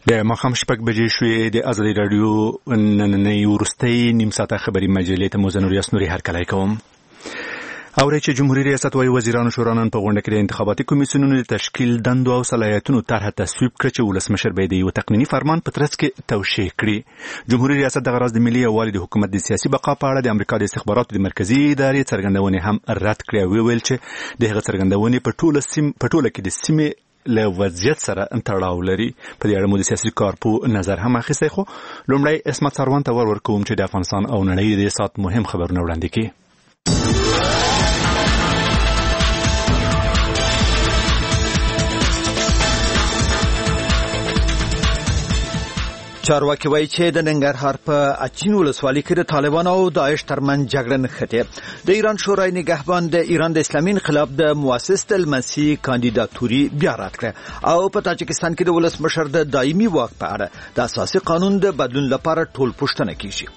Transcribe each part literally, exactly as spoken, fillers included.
د ماښام شپږ بجې شوې. د ازادي راډیو نننۍ وروستۍ نیم ساعته خبري مجلې ته مو زه نوریاس نوري هرکلی کوم. اورئ چې جمهوریت ریاست وايي وزیرانو شورا نن په غونډه کې د انتخاباتي کمیسیونونو د تشکیل دندو او صلاحیتونو طرحه تصویب کړه چې ولسمشر به د یو تقنیني فرمان په ترڅ کې توشیح کړي. جمهوریت ریاست دغه راز د ملي یووالي د حکومت د سیاسي بقا په اړه د امریکا د استخباراتو د مرکزي ادارې څرګندونې هم رد کړې او ویل چې د هغه څرګندونې په ټوله سیم په ټوله کې د سیمې له وضعیت سره تړاو لري. په دې اړه مو د سیاسي کارپو نظر هم اخیستی، خو لومړی اسمت سروان ته ور ورکوم چې د افغانستان او نړۍ د سات مهم خبرونه وړاندې کړي. چارواکي وایي چې د ننګرهار په اچین ولسوالۍ کې د طالبانو او داعش ترمنځ جګړه نښتې. د ایران شورای نگهبان د ایران د اسلامي انقلاب د مؤسس المسی کاندیداتوري بیا رد کړه او په تاجکستان کې د ولسمشر د دایمي واک په اړه د اساسي قانون د بدلون لپاره ټول پوښتنه کیږي.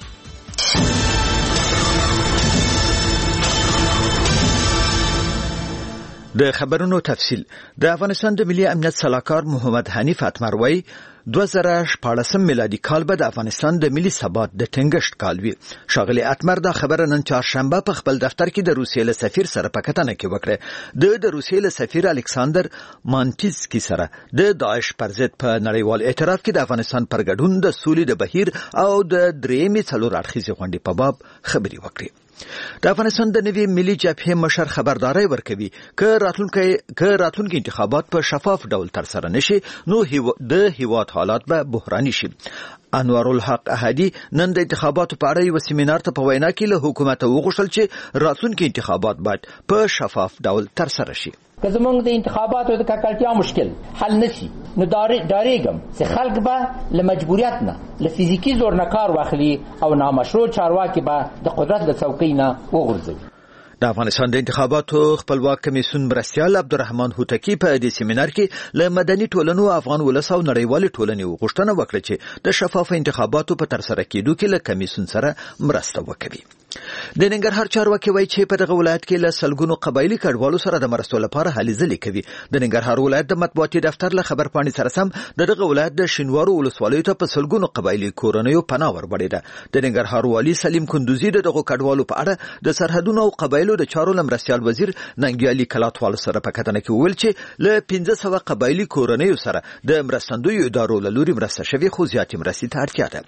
د خبرونو تفصیل. د افغانستان د ملي امنیت سلاکار محمد حنیف اتمر وایي دوه زره شپاړسم میلادي کال به د افغانستان د ملي ثبات د ټینګښت کال وي. ښاغلی اتمر دا خبره نن چهارشنبه په خپل دفتر کې د روسیې له سفیر سره په کتنه کې وکړه. د د روسیې له سفیر الکساندر مانټیسکی سره د داعش پر ضد په نړیوال اعتراف کې د افغانستان پر ګډون د سولې د بهیر او د درېیمې څلور اړخیزې غونډې په باب خبرې وکړې. د افغانستان د نوي ملي جبهې مشر خبرداري ورکوي که راتلونکي که راتلونکي انتخابات په شفاف ډول ترسره نشي نو د هیواد حالات به بحراني شي. انوار الحق احدی نن د انتخاباتو په اړه یو سیمینار ته په وینا کې له حکومت وغوښتل چې راتلونکي انتخابات باید په شفاف ډول ترسره شي. که زمونږ د انتخاباتو د ککړتیا مشکل حل نشي نو ډارېږم چې خلک به له مجبوریت نه له فزیکي زور نه کار واخلي او نامشروع چارواکي به د قدرت له څوکۍ نه وغورځوي. د افغانستان د انتخاباتو خپلواک کمیسیون مرستیال عبدالرحمن هوتکی په دې سیمینار کې له مدني ټولنو، افغان ولس او نړیوالې ټولنې وغوښتنه وکړه چې د شفاف انتخاباتو په ترسره کېدو کې له کمیسیون سره مرسته وکړي. د ننګرهار چارواکي وایي چې په دغه ولایت کې له سلګونو قبایلي کډوالو سره د مرستو لپاره هلې ځلې کوي. د ننګرهار ولایت د مطبوعاتي دفتر له خبرپاڼې سره سم د دغه ولایت د شینوارو ولسوالیو ته په سلګونو قبایلي کورنیو پناه وربړې ده. د ننګرهار والي سلیم کندوزي د دغه کډوالو په اړه د سرحدونو او قبایلو د چارو مرستیال وزیر ننګیالي کلاتوال سره په کتنه کې وویل چې له پنځه سوه قبایلي کورنیو سره د مرستندویو ادارو له لوري مرسته شوې، خو زیاتې مرستې ته اړتیا ده.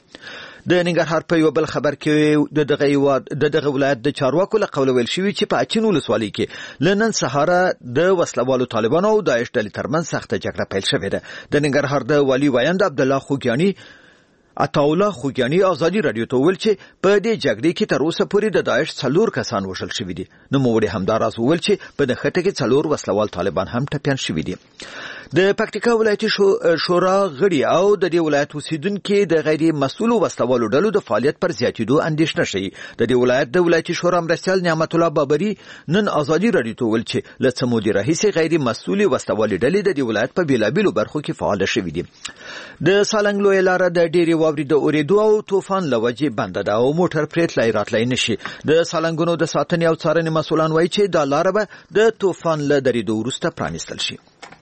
د ننګرهار په یو بل خبر کې د دغه د دغه ولایت د چارواکو له قوله ویل شوي چې په اچین ولسوالۍ کې له نن سهاره د وسلوالو طالبانو او داعش ډلې ترمنځ سخته جګړه پیل شوې ده. د ننګرهار د والي وایند عبدالله خوګیاني عطاالله خوګیاني ازادي رادیو ته ویل چې په دې جګړې کې تر اوسه پورې د داعش څلور کسان وژل شوي دي. نوموړي همداراز ویل چې په نښته کې څلور وسلوال طالبان هم ټپیان شوي دي. د پکتیکا ولایتي شورا غړي او د دې ولایت اوسیدونکو د غیر مسؤلو وسلوالو ډلو د فعالیت پر زیاتېدو اندېښنه شي. د دې ولایت د ولایتي شورا مرستیال نعمت الله بابري نن ازادي رادیو ته ویل چې له څه مودې راهیسې غیر مسؤلې وسلوالې ډلې د دې ولایت په بیلابیلو برخو کې فعاله شوي دي. د سالنګ لویه لاره د ډېرې واورې د اورېدو او طوفان له وجې بنده ده او موټر پرې تلای راتلای نشي. د سالنګونو د ساتنې او څارنې مسؤلان وایي چې دا لاره به د طوفان له درېدو وروسته پرانیستل شي.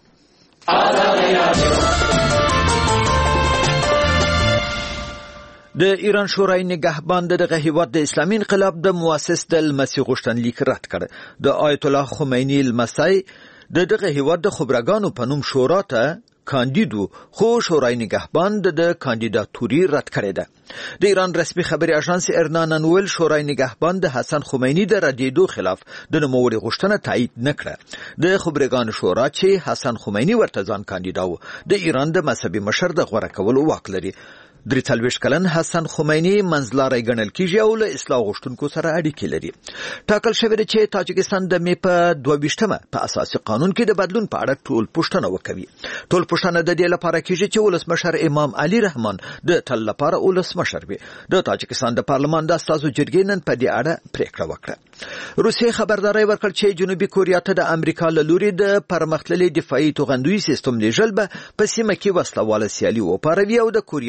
د ایران شورای نگهبان دغه هیواد د اسلامي انقلاب د مؤسس د المسی غوښتنلیک رد کړ. د آیت الله خمینی المسی د دغه هیواد د خبرګانو په نوم شورا ته کاندیدو، خو شورای نگهبان د کاندیداتوري رد کړې ده. د ایران رسمي خبري اژانس ارنا نن ویل شورای نگهبان د حسن خمینی د ردېدو خلاف د نوموړي غوښتنه تایید نه کړه. د خبرګانو شورا چې حسن خمینی ورته ځان کاندیدا و د ایران د مذهبي مشر د غوړه کولو واک لري. درې څلوېښت کلن حسن خمینی منځلاری ګڼل کیږي او له اصلاح غوښتونکو سره اړیکې لري. ټاکل شوی دی چې تاجکستان د مې په دوه ویشتمه په اساسي قانون کې د بدلون په اړه ټول پوښتنه وکوي. ټول پوښتنه د دې لپاره کیږي چې ولسمشر امام علي رحمان د تل لپاره ولسمشر وي. د تاجکستان د پارلمان د استازو جرګې نن په دې اړه پریکړه وکړه. روسیې خبرداري ورکړه چې جنوبي کوریا ته د امریکا له لوري د پرمختللي دفاعي توغندوي سیستم لیږل به په سیمه کې وسله واله سیالي وپاروي او د کوریا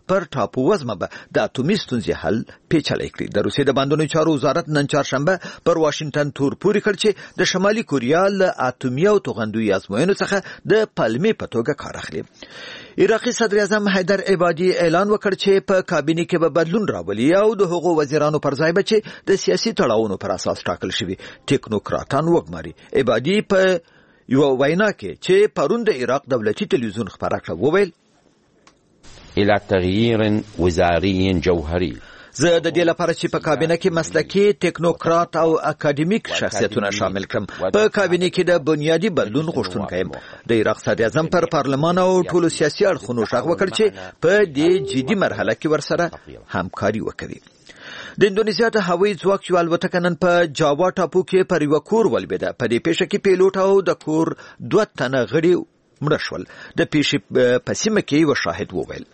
پر ټاپو وزمه به د اتومي ستونزې حل پیچلی کړي. د روسیې د بندونو چارو وزارت نن چهارشنبه پر واشنگټن تور پورې کړ چې د شمالي کوریا له اتومي او توغندوي ازموینو څخه د پلمې په توګه کار اخلي. عراقي صدر اعظم حیدر عبادي اعلان وکړ چې په کابینه کې به بدلون راولي او د هغو وزیرانو پر ځای به چې د سیاسي تړاوونو پر اساس ټاکل شوي ټیکنوکراتان وګماري. عبادي په یو وینا کې چې پرون د عراق دولتي تلویزیون خبره کړه وویل الى تغییر وزاري جوهري. زه د دې لپاره چې په کابینه کې مسلکي ټیکنوکرات او اکاډمیک شخصیتونه شامل کړم. په کابینه کې د بنیادی بدلون غوښتونکی یم. د عراق صدر اعظم پر پارلمان او ټولو سیاسي اړخونو غږ وکړ چې په دې جدي مرحله کې ورسره همکاري وکړي. د اندونیزیا د هوایي ځواک یو الوتکه نن په جاوا ټاپو کې پر یو کور ولوېده. په دې پیښه کې پیلوټ او د کور دوه تنه غړي مړه شول. د پیښې په سیمه کې یو شاهد وویل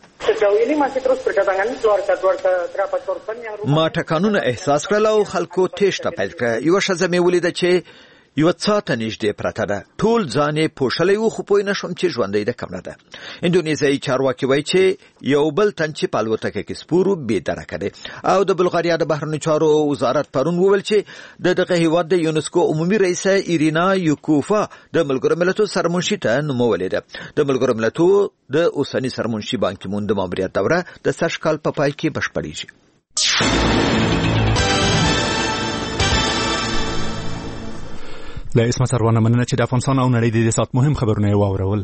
ما ټکانونه احساس کړل او خلکو تېښته پیل کړه. یوه ښځه مې ولیده چې یوه څاه ته نږدې پرته ده. ټول ځان یې پوښلی و خو پوه نه شوم چې ژوندی ده که مړه ده. اندونیزیایي چارواکي وایي چې یو بل تن چې په الوتکه کې سپور و بېدرکه دی. او د بلغاریا د بهرنیو چارو وزارت پرون وویل چې د دغه هیواد د یونسکو عمومي رئیسه ایرینا یوکوفا د ملګرو ملتونو سرمنشي ته نومولې ده. د ملګرو ملتونو د اوسني سرمنشي بان کی مون د ماموریت دوره د سږ کال په پای کې بشپړېږي. له اسمه سروانه مننه چې د افغانستان او نړۍ د دې سات مهم خبرونه یې واورول.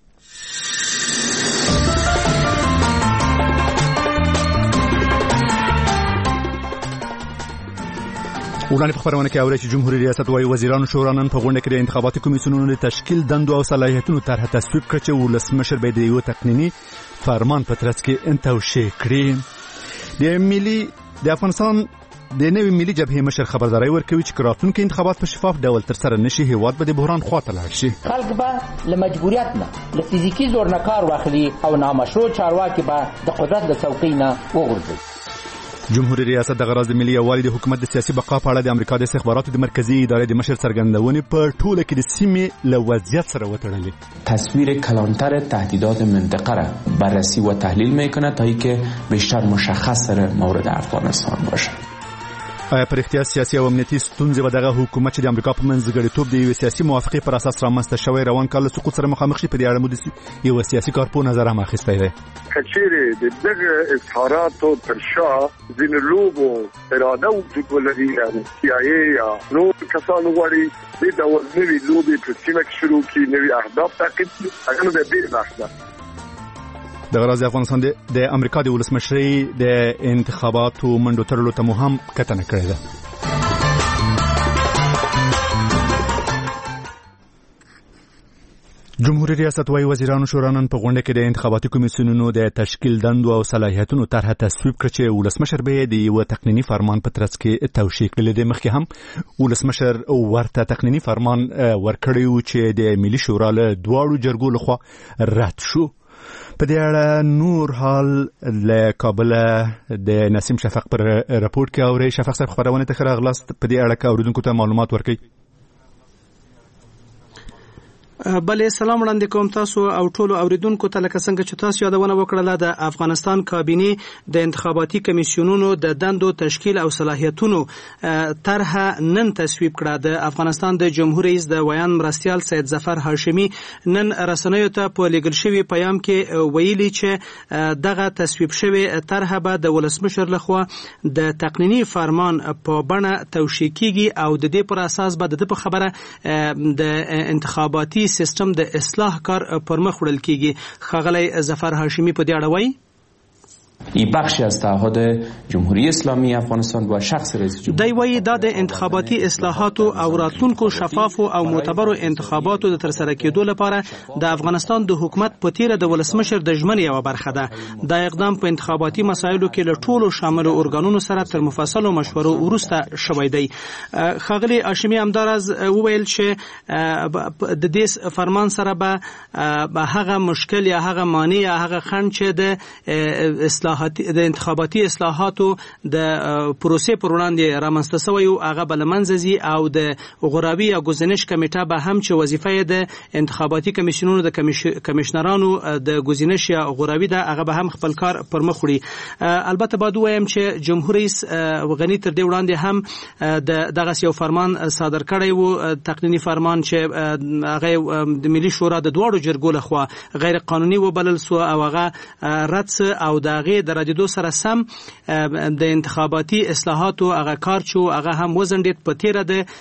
وړاندې په خبرونه کې اورئ چې جمهوریت ریاست وايي وزیرانو شورا نن په غونډه کې د انتخاباتي کمیسیونونو د تشکیل دندو او صلاحیتونو طرح تصویب کړ چې ولسمشر به د یو تقنیني فرمان په ترڅ کې توشیح کړي. د ملي د افغانستان د نوې ملي جبهې مشر خبرداري ورکوي چې راتلونکي انتخابات په شفاف ډول ترسره نشي. هیواد به د بحران خواته لاړ شي. خلک به له مجبوریت نه له فزیکي زور نه کار واخلي او نامشروع چارواکي به د قدرت له څوکۍ نه وغورځي. جمهوریت ریاست د غرض ملي یووالي د حکومت د سیاسي بقا په اړه د امریکا د استخباراتو د مرکزی ادارې د مشر څرګندونې په ټوله کې د سیمې له وضعیت سره وتړلې. تصویر کلانتر تهدیدات منطقه را بررسی و تحلیل میکنه تا اینکه بیشتر مشخص مورد افغانستان باشه. آیا پر اختیار سیاسي او امنیتي ستونزې به دغه حکومت چې د امریکا په منځګړیتوب د یوې سیاسي موافقې پر اساس رامنځته شوی روان کال له سقوط سره مخامخ شي؟ په دې اړه مو د یوه سیاسي کارپوه نظر هم اخیستی دی. که چیرې د دغه اظهاراتو تر شا ځینې لوبو اراده وجود ولري یا سی آی ای یا نور کسان وغواړي دې ډول نوې لوبې په سیمه کې شروع کړي، نوي اهداف تعقیب کړي، هغه نو د بېل بحث ده. د غرض افغانستان د امریکا د ولسمشرۍ د انتخاباتو منډو تړلو ته مو هم کتنه کړې ده. جمهوریت ریاست وايي وزیرانو شورا نن په غونډه کې د انتخاباتي کمیسیونونو د تشکیل دندو او صلاحیتونو طرح تصویب کړ چې ولسمشر به د یو تقنیني فرمان په ترڅ کې توشیح کړي. د مخکې هم ولسمشر ورته تقنیني فرمان ورکړی و چې د ملي شورا له دواړو جرګو لخوا رد شو. په دې اړه نور حال له کابل د نسیم شفق پر راپورټ کې اوري. شفق صاحب خبرونه ته راغلاست، په دې اړه کې اوریدونکو ته معلومات ورکړي. بله سلام وړاندې کوم تاسو او ټولو اوریدونکو ته. لکه څنګه چې تاسو یادونه وکړله د افغانستان کابینه د انتخاباتي کمیسیونونو د دندو تشکیل او صلاحیتونو طرح نن تصویب کړه. د افغانستان د جمهور رئیس د ویان مرستیال سید ظفر هاشمي نن رسنیو ته په لیږل شوي پیام کې ویلي چې دغه تصویب شوی طرح به د ولسمشر لخوا د تقنیني فرمان په بڼه توشیح کیږي او د دې پر اساس به د په خبره د انتخاباتي سیستم د اصلاح کار پر مخ وړل کیږي. ښاغلی ظفر هاشمي په دې اړه وایي این بخشی از تعهد جمهوری اسلامی افغانستان و شخص رئیس جمهور. دی وایي دا د انتخاباتي اصلاحاتو او راتلونکو شفافو او معتبرو انتخاباتو د ترسره کېدو لپاره د افغانستان د حکومت په تیره د ولسمشر د ژمنې یوه برخه ده. دا اقدام په انتخاباتي مسایلو کې له ټولو شاملو ارګانونو سره تر مفصلو مشورو وروسته شوی دی. ښاغلي هاشمي همداراز وویل چې د دې فرمان سره به هغه مشکل یا هغه مانع یا هغه خنډ چې د اصلاح اصلاحاتي د انتخاباتي اصلاحاتو د پروسې پر وړاندې رامنځته شوی او هغه بلمنځي او د غورابي یا گزینش کمیټه به هم چې وظیفه د انتخاباتي کمیسیونونو د کمیشنرانو د گزینش یا غورابي د هغه به هم خپل کار پر مخ وړي. البته باید وایم چې جمهور رئیس غنی تر دې وړاندې هم د دغه یو فرمان صادر کړی وو، تقنینی فرمان چې هغه د ملي شورا د دواړو جرګو لخوا غیر قانوني وبلل سو او هغه رد او دغه د ردیدو سره سم د انتخاباتي اصلاحاتو هغه کار چې هغه هم وزندید په تیره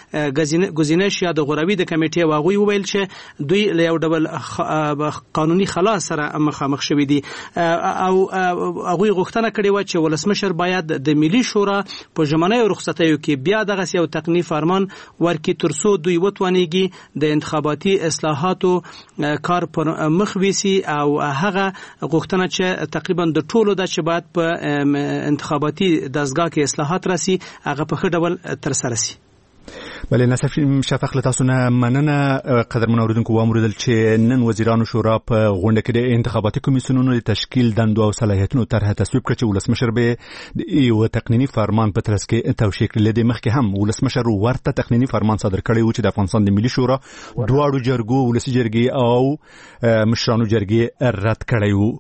د گزینش یا د غورابي د کمیټې واغوي ویل چې دوی له یو ډول قانوني خلا سره مخامخ شوي دي او هغه غوښتنه کړې و چې ولسمشر باید د ملي شورا په ژمنې رخصتیو کې بیا دغه یو تقنینی فرمان ورکړي ترڅو دوی وتوانیږي د انتخاباتي اصلاحاتو کار پر مخ ویسي او هغه غوښتنه چې تقریبا د ټولو د چې باید په انتخاباتي دستګاه کې اصلاحات راسي هغه په ښه ډول تر سره شي. بله نصف شفق له تاسو نه مننه قدرمن اوریدونکو. وامردل چې نن وزیرانو شورا په غونډه کې د انتخاباتي کمیسیونونو د تشکیل دندو او صلاحیتونو طرح تصویب کړ چې ولسمشر به یو تقنینی فرمان په ترڅ کې توشیح کړي. د مخکې هم ولسمشر ورته تقنینی فرمان صادر کړی و چې د افغانستان د ملي شورا دواړو جرګو ولسی جرګې او مشرانو جرګې رد کړی و.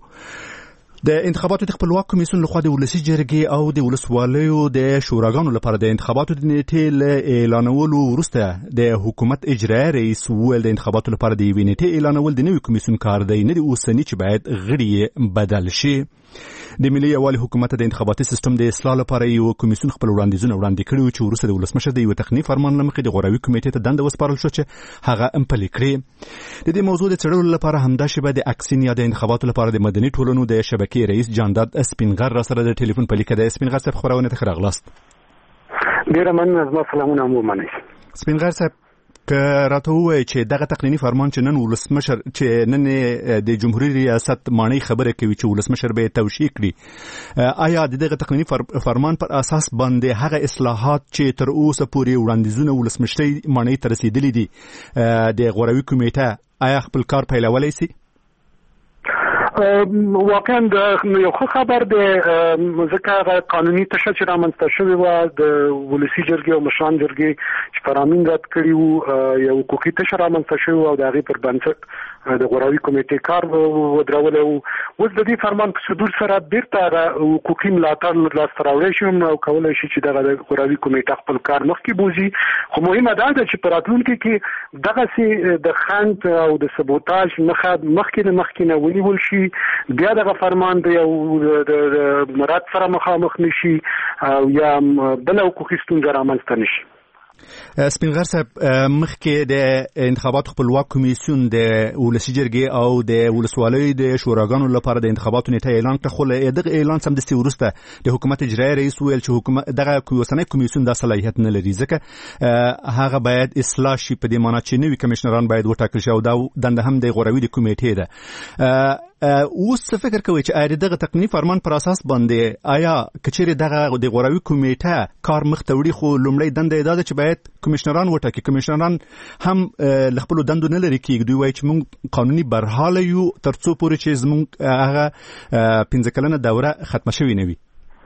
د انتخاباتو د خپلواک کمیسیون لخوا د ولسی جرګې او د ولسوالیو د شوراګانو لپاره د انتخاباتو د نیټې له اعلانولو وروسته د حکومت اجرایي رئیس ویل د انتخاباتو لپاره د یوې نیټې اعلانول د نوي کمیسیون کار دی، نه د اوسني چې باید غړي بدل شي. د ملي یووالي حکومت د انتخاباتي سیستم د اصلاح لپاره یو کمیسیون خپل وړاندیزونه وړاندې کړي چې وروسته د ولسمشر د یو تقنیني فرمان لمخې د غوراوي کمیټې ته دنده وسپارل شو چې هغه امپلي کړي. د دې موضوع د څېړلو لپاره همدا شیبه د اکسین یا د انتخاباتو لپاره د مدني ټولنو د شبکې رئیس جانداد سپینغر را سره د ټلیفون په لیکه د سپینغر صاحب خبرونه ته راغلاست. ډیر مننه. زما سلامونه مو منئ. سپینغر صاحب که راته وایي چې دغه تقنینی فرمان چې نن ولسمشر چې نن د جمهوریت ریاست مانی خبره کوي چې ولسمشر به توشیح کړي، آیا د دغه تقنینی فرمان پر اساس باندې هغه اصلاحات چې تر اوسه پورې وړاندیزونه ولسمشر مانی ته رسیدلي دي د غوراوي کمیټه آیا خپل کار پیلولی سي؟ واقعا یو ښه خبر دی، ځکه قانوني تشه چې رامنځته شوې وه د ولسي جرګې او مشران جرګې چې فرامین رد کړي وو، یو حقوقي تشه رامنځته شوې وه او د هغې پر بنسټ د غوراوي کمیټې کار ودرولی وو. اوس د دې فرمان په صدور سره بیرته هغه حقوقي ملاتړ لاسته راوړی شي او کولی شي چې دغه د غوراوي کمیټه خپل کار مخکې بوځي. خو مهمه دا ده چې په راتلونکي کې دغسې د خنډ او د سبوتاژ مخه مخکې نه مخکې نه ونیول شي، بیا دغه فرمان د یو د مراد سره مخامخ نشي او یا بل حقوقي ستونزه رامنځته نشي. سپینغر صاحب، مخکې د انتخاباتو خپلواک کمیسیون د ولسی جرګې او د ولسوالیو د شوراګانو لپاره د انتخاباتو نیټه اعلان کړه، خو دغه اعلان سمدستي وروسته د حکومت اجرایي رئیس ویل چې حکومت دغه اوسنی کمیسیون دا صلاحیت نه لري، ځکه هغه باید اصلاح شي، په دې معنی چې نوي کمشنران باید وټاکل شي او دا دنده هم د غوراوي د کمیټې ده. اوس څه فکر کوي چې آیا دغه تقنیني فرمان پر اساس باندې آیا کچېرې دغه د غوراوي کمیټه کار مخ ته وړي، خو لومړی دنده یې دا ده چې باید کمشنران وټاکي. کمشنران هم له خپلو دندو نه لرې کېږي، دوی وایي چې موږ قانوني برحاله یو تر څو پورې چې زموږ هغه پنځه کلنه دوره ختمه شوې نه وي.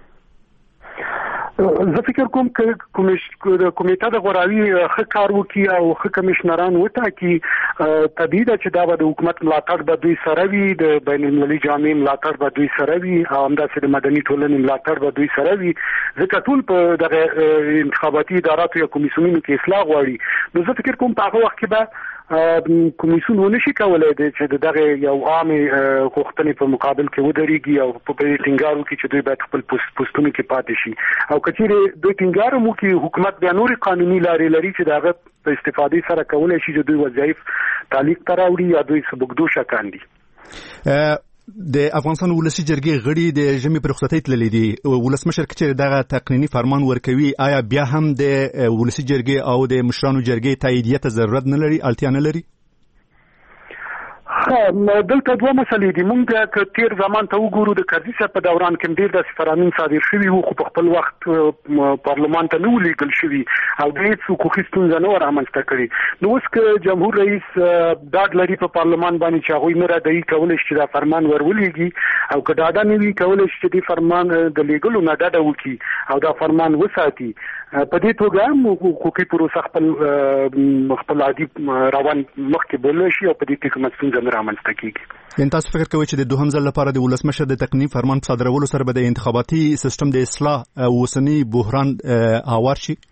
زه فکر کوم چې کمیټه د غوراوي ښه کار وکړي او ښه کمشنران وټاکي. طبیعي ده چې دا به د حکومت ملاتړ به دوی سره وي، د بین المللي جامع ملاتړ به دوی سره وي او همداسې د مدني ټولنې ملاتړ به دوی سره وي، ځکه ټول په دغه انتخاباتي اداراتو یا کمیسیونونو کې اصلاح غواړي. نو زه فکر کوم په هغه وخت کې به کمیسیون ونشي کولای دی چې دغه یو عامې غوښتنې په مقابل کې ودرېږي او په ټینګار وکړي چې دوی باید خپل پوسټونو کې پاتې شي. او که چیرې دوی ټینګار هم وکړي، حکومت بیا نورې قانوني لارې لري چې د هغه په استفادې سره کولی شي چې دوی وظایف تعلیق ته راوړي یا دوی سبکدوشه کاندي. د افغانستان ولسی جرګې غړي د ژمي په رخصتۍ تللي دي، ولسمشر که چېرې دغه تقنیني فرمان ورکوي آیا بیا هم د ولسی جرګې او د مشرانو جرګې تاییدیه ته ضرورت نه لري، اړتیا نه لري؟ دلته دوه مسلې دي. موږ بیا که تیر زمان ته وګورو د کرزي صاحب په دوران کې ډېر داسې فرامین صادر شوي وو خو په خپل وخت پارلمان ته نه ولیږل شوي او د هېڅ حقوقي ستونزه نه وه رامنځته کړې. نو اوس که جمهور رئیس ډاډ لري په پارلمان باندې چې هغوی نه رادعي کولی شي چې دا فرمان ور ولېږي او که ډاډه نه وي کولی شي چې دې فرمان د لیږلو نه ډډه وکړي او دا فرمان وساتي. په دې توګه هم حقوقي پروسه خپل خپل عادي روان مخکې بولی شي او په دې کې کومه ستونزه نه رامنځته کېږي. یعنې تاسو فکر کوئ چې د دوهم ځل لپاره د ولسمشر د تقنیني فرمان په صادرولو سره به د انتخاباتي سیستم د اصلاح اوسنی بحران هوار شي؟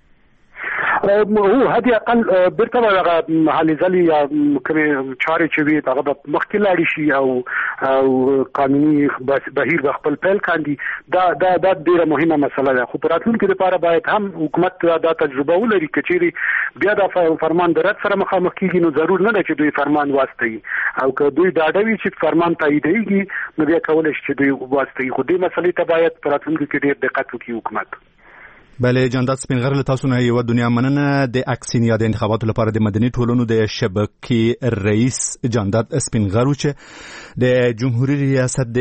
هو هدي اقل برته هغه حالې ځلې یا کومې چارې چې وي هغه به مخکې لاړې شي او او قانوني بهیر به خپل پیل کاندي. دا دا دا ډېره مهمه مسله ده خو په راتلونکي لپاره باید هم حکومت دا تجربه ولري که چیرې بیا دا فرمان د رد سره مخامخ کېږي نو ضرور نه ده چې دوی فرمان واستوي او که دوی ډاډه وي چې فرمان تاییدېږي نو بیا کولی شي چې دوی واستوي. خو دې مسلې ته باید په راتلونکي کې ډېر دقت وکړي حکومت. بله جانداد سپینغر له تاسو نه یو دنیا مننه. د اکسین یا د انتخاباتو لپاره د مدني ټولنو د شبکې رئیس جانداد سپینغر و چې د جمهوریت ریاست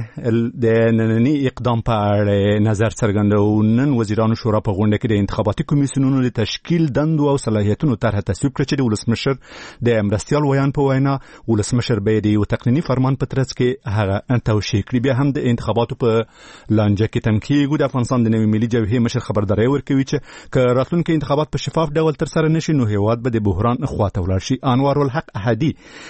د نننی اقدام په اړه نظر څرګندوي. نن وزیرانو شورا په غونډه کې د انتخاباتي کمیسیونونو د تشکیل دندو او صلاحیتونو طرح تصویب کړه چې د ولسمشر د مرستیال ویان په وینا ولسمشر به د یو تقنیني فرمان په ترڅ کې هغه توشیح کړي. بیا هم د انتخاباتو په لانجه کې تم کېږي. د افغانستان د نوي ملي جبهې مشر خبرداری ورکوي چې که راتلونکي انتخابات په شفاف ډول تر سره نشي نو هیواد به د بحران خواته ولاړ شي. انوار الحق احدي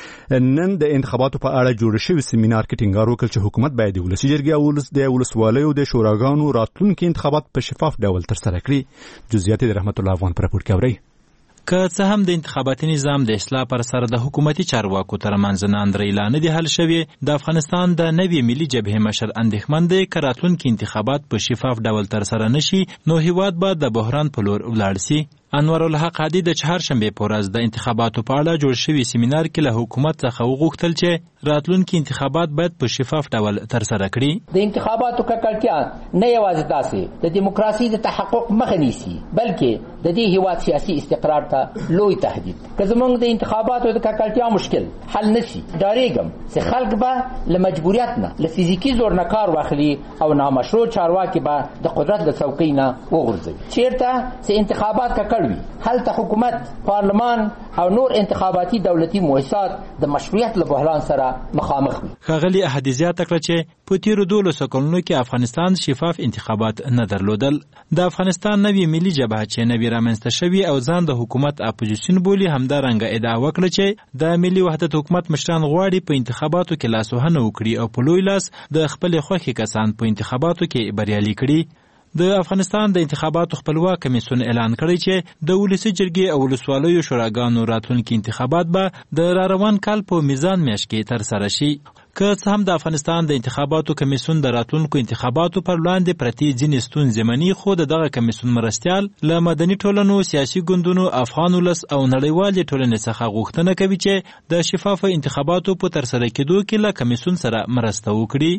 نن د انتخاباتو په اړه جوړ شوی سیمینار کې ټینګار وکړ چې حکومت باید د ولسي جرګې او ولس د ولسوالیو د شوراګانو راتلونکي انتخابات په شفاف ډول تر سره کړي. جزئیات د رحمت الله افغان پر راپور کې اورئ. که څه هم د انتخاباتي نظام د اصلاح پر سر د حکومتي چارواکو ترمنځ ناندرۍ نه دي حل شوي، د افغانستان د نوي ملي جبهې مشر اندېښمن دی که راتلونکي انتخابات په شفاف ډول ترسره نشي نو هیواد به د بحران په لور ولاړ سي. انور الحق هادي د چهارشنبې په ورځ د انتخاباتو په اړه جوړ شوي سیمینار کې له حکومت څخه وغوښتل چې راتلونکي انتخابات باید په شفاف ډول ترسره کړي. د انتخاباتو ککړتیا نه یوازې داسې د دیموکراسي د تحقق مخه نیسي بلکې د دې هیواد سیاسي استقرار ته لوی تهدید. که زموږ د انتخاباتو د ککړتیا مشکل حل نشي ډارېږم چې خلک به له مجبوریت نه له فزیکي زور نه کار واخلي او نامشروع چارواکي به د قدرت له څوکۍ نه وغورځوي. چیرته چې انتخابات ککړ وي هلته حکومت، پارلمان او نور انتخاباتي دولتي مؤسسات د مشروعیت له بحران سره مخامخ وي. ښاغلي احدي زیاته کړه چې په تیرو دولسو کلونو کې افغانستان شفاف انتخابات نه درلودل. د افغانستان نوي ملي جبهه چې نوي رامنځته شوي او ځان د حکومت اپوزیسیون بولي همدارنګه ادعا وکړه چې د ملي وحدت حکومت مشران غواړي په انتخاباتو کې لاسوهنه وکړي او په لوی لاس د خپل خوښې کسان په انتخاباتو کې بریالي کړي. د افغانستان د انتخاباتو خپلواک کمیسیون اعلان کړی چې د ولسي جرګې او ولسوالیو شوراګانو راتلونکي انتخابات به د راروان کال په میزان میاشت کې ترسره شي. که څه هم د افغانستان د انتخاباتو کمیسیون د راتلونکو انتخاباتو پر وړاندې پرتې ځینې ستونزې مني، خو د دغه کمیسیون مرستیال له مدني ټولنو، سیاسي ګوندونو، افغان ولس او نړیوالې ټولنې څخه غوښتنه کوي چې د شفافه انتخاباتو په ترسره کېدو کې له کمیسیون سره مرسته وکړي.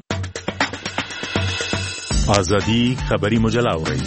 آزادی خبری مجله اورئ.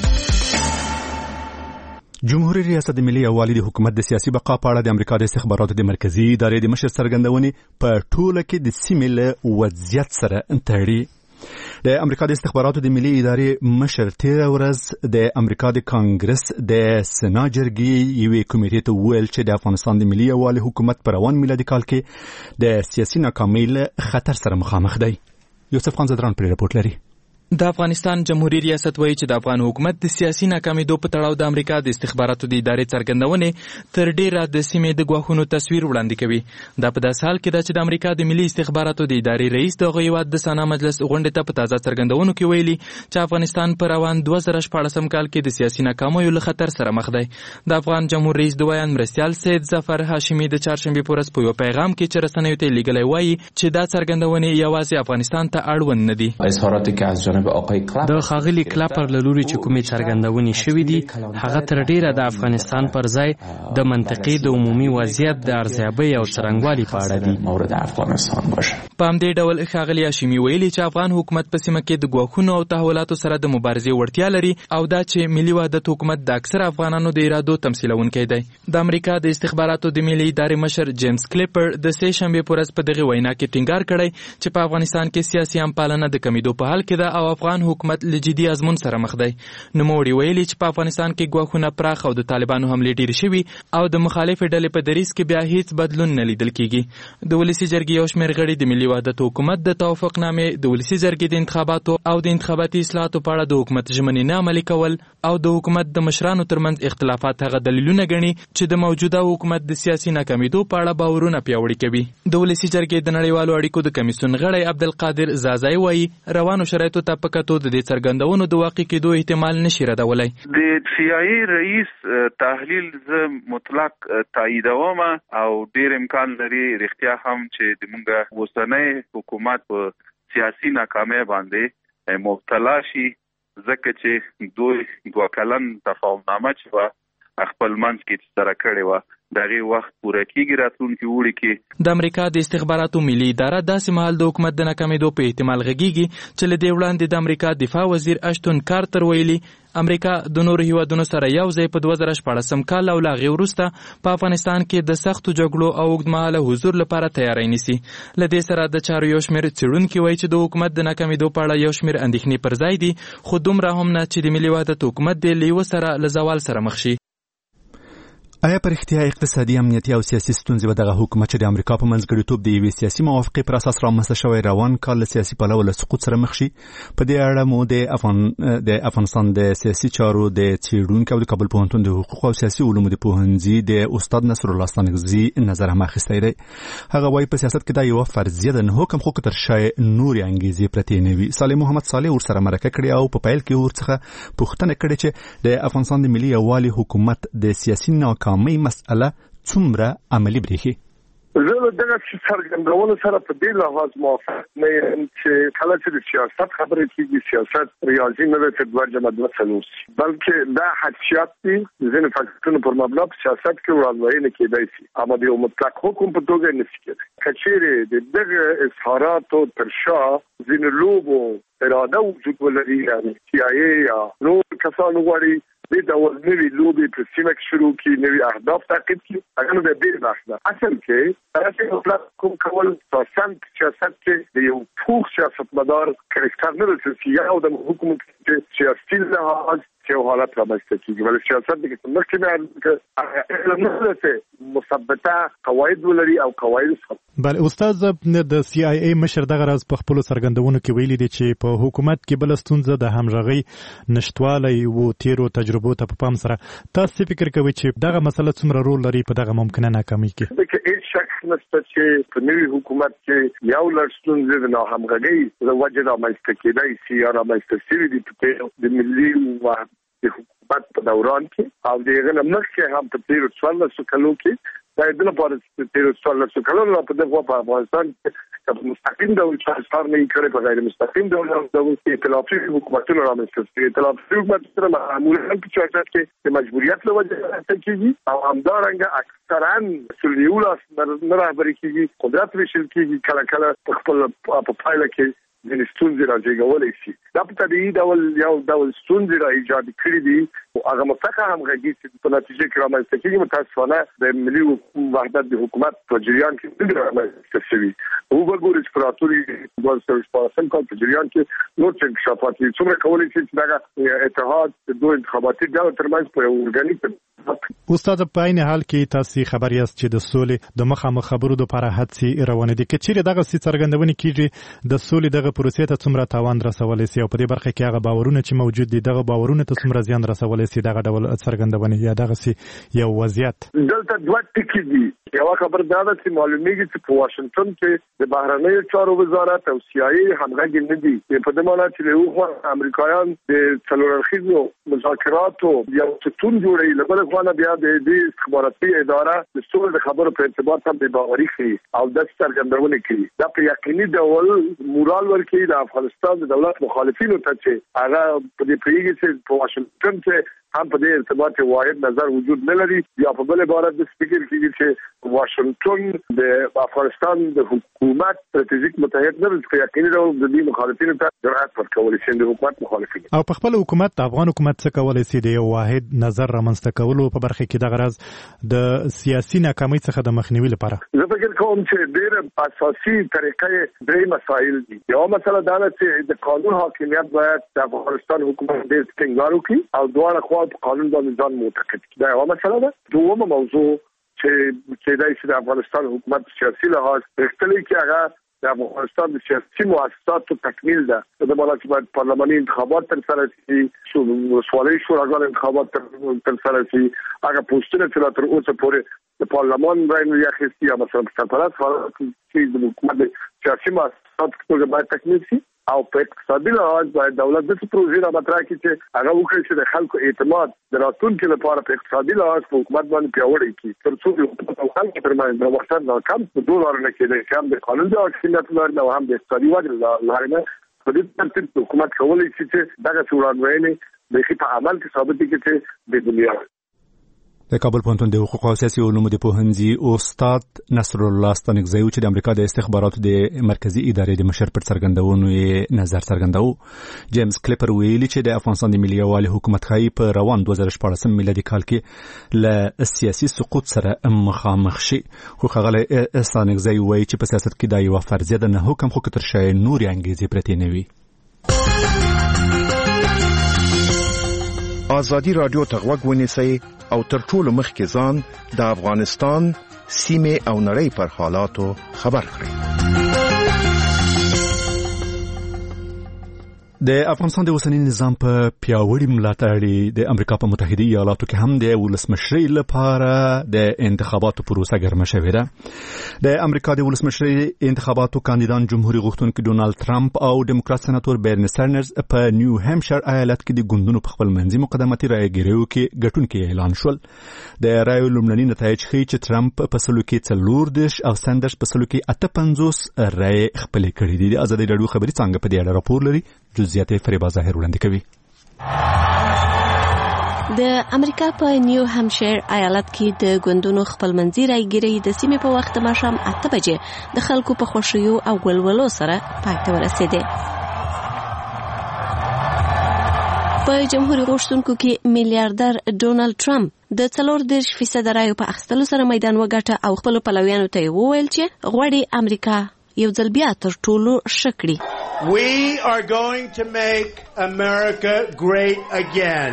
جمهوریت ریاست د ملي یووالي د حکومت د سیاسي بقا په اړه د امریکا د استخباراتو د مرکزي ادارې د مشر څرګندونې په ټوله کې د سیمې له وضعیت سره تړي. د امریکا د استخباراتو د ملي ادارې مشر تیره ورځ د امریکا د کانګرس د سنا جرګې یوې کمیټې ته وویل چې د افغانستان د ملي یووالي حکومت په روان میلادي کال کې د سیاسي ناکامۍ له خطر سره مخامخ دی. یوسف خان زدران پر راپورټ لري. د افغانستان جمهوریت ریاست وایي چې د افغان حکومت د سیاسي ناکامیدو په تړاو د امریکا د استخباراتو د ادارې څرګندونې تر ډیره د سیمې د ګواښونو تصویر وړاندې کوي. دا په داسې حال کې ده چې د امریکا د ملي استخباراتو د ادارې رئیس د هغه هیواد د سنا مجلس غونډې ته په تازه څرګندونو کې ویلي چې افغانستان په روان دوه زره شپاړسم کال کې د سیاسي ناکامیو له خطر سره مخ دی. د افغان جمهور رئیس د ویان مرستیال سید ظفر هاشمي د چهارشنبې په ورځ په یو پیغام کې چې رسنیو ته لیږلی وایي چې دا څرګندونې یوازې افغانستان ته اړوند نه دي. اظهاراتی که از جانب جانب آقای کلاپر د خاغلی کلاپر له لوري چې کومې څرګندونې شوې دي هغه تر ډیره د افغانستان پر ځای د منطقې د عمومي وضعیت د ارزیابۍ او څرنګوالي په اړه دي. مورد افغانستان باشه. په همدې ډول ښاغلي هاشمي ویلي چې افغان حکومت په سیمه کې د ګواښونو او تحولاتو سره د مبارزې وړتیا لري او دا چې ملي وحدت حکومت د اکثر افغانانو د ارادو تمثیلونکی دی. د امریکا د استخباراتو د ملي ادارې مشر جیمز کلیپر د سې شنبې په ورځ په دغه وینا کې ټینګار کړی چې په افغانستان کې سیاسي امپالنه د کمیدو په حال کې ده او افغان حکومت له جدي ازمون سره مخ دی. نوموړي ویلي چې په افغانستان کې ګواښونه پراخ او د طالبانو حملې ډېرې شوي او د مخالفې ډلې په دریځ کې بیا هیڅ بدلون نه لیدل کیږي. د ولسي جرګې یو شمېر غړي د ملي وحدت حکومت د توافقنامې د ولسي جرګې د انتخاباتو او د انتخاباتي اصلاحاتو په اړه د حکومت ژمنې نه عملي کول او د حکومت د مشرانو ترمنځ اختلافات هغه دلیلونه ګڼي چې د موجوده حکومت د سیاسي ناکامیدو په اړه باورونه پیاوړي کوي. د ولسي جرګې د نړیوالو اړیکو د کمیسیون غړی عبدالقادر زازای وایي روانو شرایطو ته په کتو د دې څرګندونو د واقع کېدو احتمال نشي ردولی. د سی آی ای رئیس تحلیل زه مطلق تاییدوم او ډیر امکان لري رښتیا هم چې د موږ اوسنی حکومت په سیاسي ناکامۍ باندې مبتلا شي ځکه چې دوی دوه کلن تفاهمنامه چې وه خپل منځ کې سره کړې وه دغه وخت پوره کیږي راتلونکي وړي کې. د امریکا د استخباراتو ملي اداره داسې مهال د حکومت د ناکامېدو په احتمال غږیږي چې له دې وړاندې د امریکا دفاع وزیر اشتون کارتر ویلي امریکا د نورو هیوادونو سره یو ځای په دوه زره شپاړسم کال او له هغې وروسته په افغانستان کې د سختو جګړو او اوږدمهاله حضور لپاره تیاری نیسي. له دې سره د چارو یو شمېر څېړونکي وایي چې د حکومت د ناکامېدو په اړه یو شمېر اندېښنې پر ځای دي خو دومره هم نه چې د ملي وحدت حکومت د له یوه سره له زوال سره مخ شي. آیا پر اختیار اقتصادي امنیتي او سیاسي ستونزې به دغه حکومت چې د امریکا په منځګړیتوب د یوې سیاسي موافقې پر اساس رامنځته شوی روان کال له سیاسي پلوه له سقوط سره مخ شي؟ په دې اړه مو د افغان د افغانستان د سیاسي چارو د څېړونکي او د کابل پوهنتون د حقوق او سیاسي علومو د پوهنځي د استاد نصر الله ستانکزي نظر هم اخیستی دی. هغه وایي په سیاست کې دا یوه فرضیه ده نه حکم خو که تر شا نورې انګیزې پرتې نه وي. صالح محمد صالح ورسره مرکه کړې او په پیل کې ورڅخه پوښتنه کړې چې د افغانستان د ملي یووالي حکومت د سیاسي ناکامۍ مسأله څومره عملي برېښي؟ زه دغه څرګندونو سره په دې لحاظ موافق نه یم چې کله چې د سیاست خبرې کېږي سیاست ریاضي نه ده چې دوه جمع دوه څلور شي بلکې دا حقیقت دی. ځینې فکټورونه پر مبنا په سیاست کې وړاندوینه کېدای شي اما د یو مطلق حکم په توګه نه شي کېدای. که چیرې د دغه اظهاراتو تر شا ځینې لوبو اراده وجود ولري یعنې سی آی ای یا نور کسان غواړي دې ډول نوي لوبې په سیمه کې شروع کړي نوي اهداف تعقیب کړي هغه نو د دې بحث ده. اصل کې تاسو مطلق کوم کول تاسو سیاست کې د یو پوخ سیاستمدار کرکټر نه لري یا د حکومت کې سیاسي لحاظ چې حالت رامنځته کیږي ولې سیاست د کوم کې نه علم نه لري مثبته قواعد ولري او قواعد سره. بله استاد د سی آی ای مشر دغه راز په خپل څرګندونو کې ویلي دي چې په حکومت کې بل ستونزه د همغږۍ نشټوالی وو تیرو تجربو ته په پام سره. تاسو فکر کوئ چې دغه مسله څومره رول لري په دغه ممکنه ناکامۍ کې؟ دغه هیڅ شک نشته چې په نوي حکومت کې یو لړ ستونزې د ناهمغږۍ د وجې رامنځته کېدای شي یا رامنځته شوي دي په د ملي وحدت د حکومت په دوران کې او دغه نه مخکې هم په تیرو څوارلسو کلو کې دا د لپاره چې تیرو څوارلسو کلو نه په دغه په افغانستان کې مستقیم ډول څار نه کړي په غیر مستقیم ډول د ائتلافي حکومتونو رامنځته شوي. ائتلافي حکومتونه معمولا په چارچوب کې د مجبوریت له وجې رامنځته کېږي او همدارنګه اکثرا مسؤلیت نه رهبري کېږي قدرت ویشل کېږي کله کله په خپل په پایله کې د ستونزې راځي شي. دا په طبیعي ډول یو ډول ستونزې را ایجاد کړي دي او هغه مطلقه همغږي چې په نتیجه کې رامنځته کېږي متاسفانه د ملي وحدت د حکومت په جریان کې نه رامنځته شوي. وګورئ چې پراتوري دوه زره شپاړسم کال په جریان کې نور څه انکشافات دي څومره کولی شي چې دغه اتحاد د دوه انتخاباتي ډلو ترمنځ په ارګانیک استاد په عین حال کې تاسو خبر یاست چې د سولې د مخامخ خبرو لپاره هڅې روانې دي. که چیرې دغه څه څرګندونه کیږي د سولې دغه پروسې ته څومره تاوان رسولی شي او په دې برخه کې هغه باورونه چې موجود دي دغه باورونه ته څومره زیان رسولی شي دغه ډول څرګندونه یا دغه څه یو وضعیت؟ دلته دوه ټکي دي. یو خبر دا ده چې معلومیږي چې په واشنگټن کې د بهرنیو چارو وزارت او سی آی ای همغږي نه دي. په دې معنی چې له امریکایان د څلور اړخیزو مذاکراتو یو ستون جوړوي لکه خوا بیا د دې استخباراتي اداره د ټول د خبرو په ارتباط هم د باوري کوي او د څرګندونه کوي دا په یقیني ډول مورال ورکوي د افغانستان د دولت مخالفینو ته چې هغه په دې پیږي چې په واشنگټن کې هم په دې ارتباط واحد نظر وجود نه لري یا په بل عبارت د فکر کېږي چې واشنگټن د افغانستان د حکومت ستراتیژیک متحد نه دی یقیني ډول د دې مخالفینو ته جرأت ورکوي چې د حکومت مخالفین او په خپل حکومت د افغان حکومت څخه کولای شي د یو واحد نظر رامنځته کولو په برخه کې د غرض د سیاسي ناکامۍ څخه د مخنیوي لپاره زه فکر کوم چې ډېر اساسي طریقې درې مسایل دي یو مسله دا ده چې د قانون حاکمیت باید د افغانستان حکومت ډېر ټینګار وکړي او دواړه خوا په قانون باندې ځان معتقد کړي دا یو مسله ده دومره موضوع چې چې د افغانستان حکومت سیاسي لحاظ اختلافي کې هغه د افغانستان د سیاسي مؤسساتو تکمیل ده د بلک باید پارلماني انتخابات تر سره شي ولسوالۍ شوراګانو انتخابات تر سره شي هغه پوسټونه چې تر اوسه پورې د پارلمان راځي یا خستی یا مثلا سرپرست چې د حکومت سیاسي مؤسسات څخه باید تکمیل شي او په اقتصادي لحاظ باید دولت د پروژې را مطرح کړي چې هغه وکړي چې د خلکو اعتماد د راتلونکي لپاره په اقتصادي لحاظ په حکومت باندې پیاوړی کړي تر څو د حکومت او خلکو ترمنځ د وخت نه کم په ډول نه کېږي چې هم د قانون د حاکمیت لري او هم د اقتصادي ودې لپاره په دې ترتیب حکومت کولای شي چې دغه څوړانوي د په عمل کې ثابت کړي چې د دنیا د کابل پوهنتون د حقوق او سیاسي علومو د پوهنځي استاد نصر الله ستانکزی چې د امریکا د استخباراتو د مرکزی ادارې د مشر پر څرګندونو یې نظر څرګنداو جیمز کلیپر ویلي چې د افغانستان د ملي یووالي حکومت خای په روان دوه زره شپاړسم میلادي کال کې له سیاسي سقوط سره مخامخ شي خو خغله ستانکزی وایي چې په سیاست کې دا یو فرضیه ده نه حکم خو کتر شای نوري انګیزې پرتې نه وي آزادی رادیو تغوږ ونیسئ او تر ټولو مخکې ځان د افغانستان سیمې او نړۍ پر حالاتو خبر کړئ. د افغانستان د اوسنی نظام په پیاوړي ملاتړ د امریکا په متحده ایالاتو کې هم د ولسمشرۍ لپاره د انتخاباتو پروسه ګرمه شوې ده. د امریکا د ولسمشرۍ انتخاباتو کاندیدان جمهوریت غوښتونکي ډونالد ټرمپ او ډیموکرات سناتور برني سانډرز په نیو هامشیر ایالت کې د ګوندونو په خپل منځي مقدماتي رایګیریو کې ګټونکي اعلان شول. د رایو لومړني نتایج ښیي چې ټرمپ په سلو کې څلور دېرش او سانډرز په سلو کې اته پنځوس رایې خپلې کړې دي. د ازادي راډیو خبري څنګه په دې اړه راپور لري جزئیات فریبا ظاهر وړاندې کوي. د امریکا په نیو هامشیر ایالت کې د ګوندونو خپلمنځي رایګیري د سیمې په وخت ماښام اته بجې د خلکو په خوښیو او ولولو سره پای ته ورسېده. په جمهوریت غوښتونکو کې میلیارډر ډونالد ټرمپ د څلور دېرش فیصد رایو په اخیستلو سره میدان وګټه او خپل پلویانو ته وویل چې غواړي امریکا یو ځل بیا تر ټولو ښه کړي. We are going to make America great again.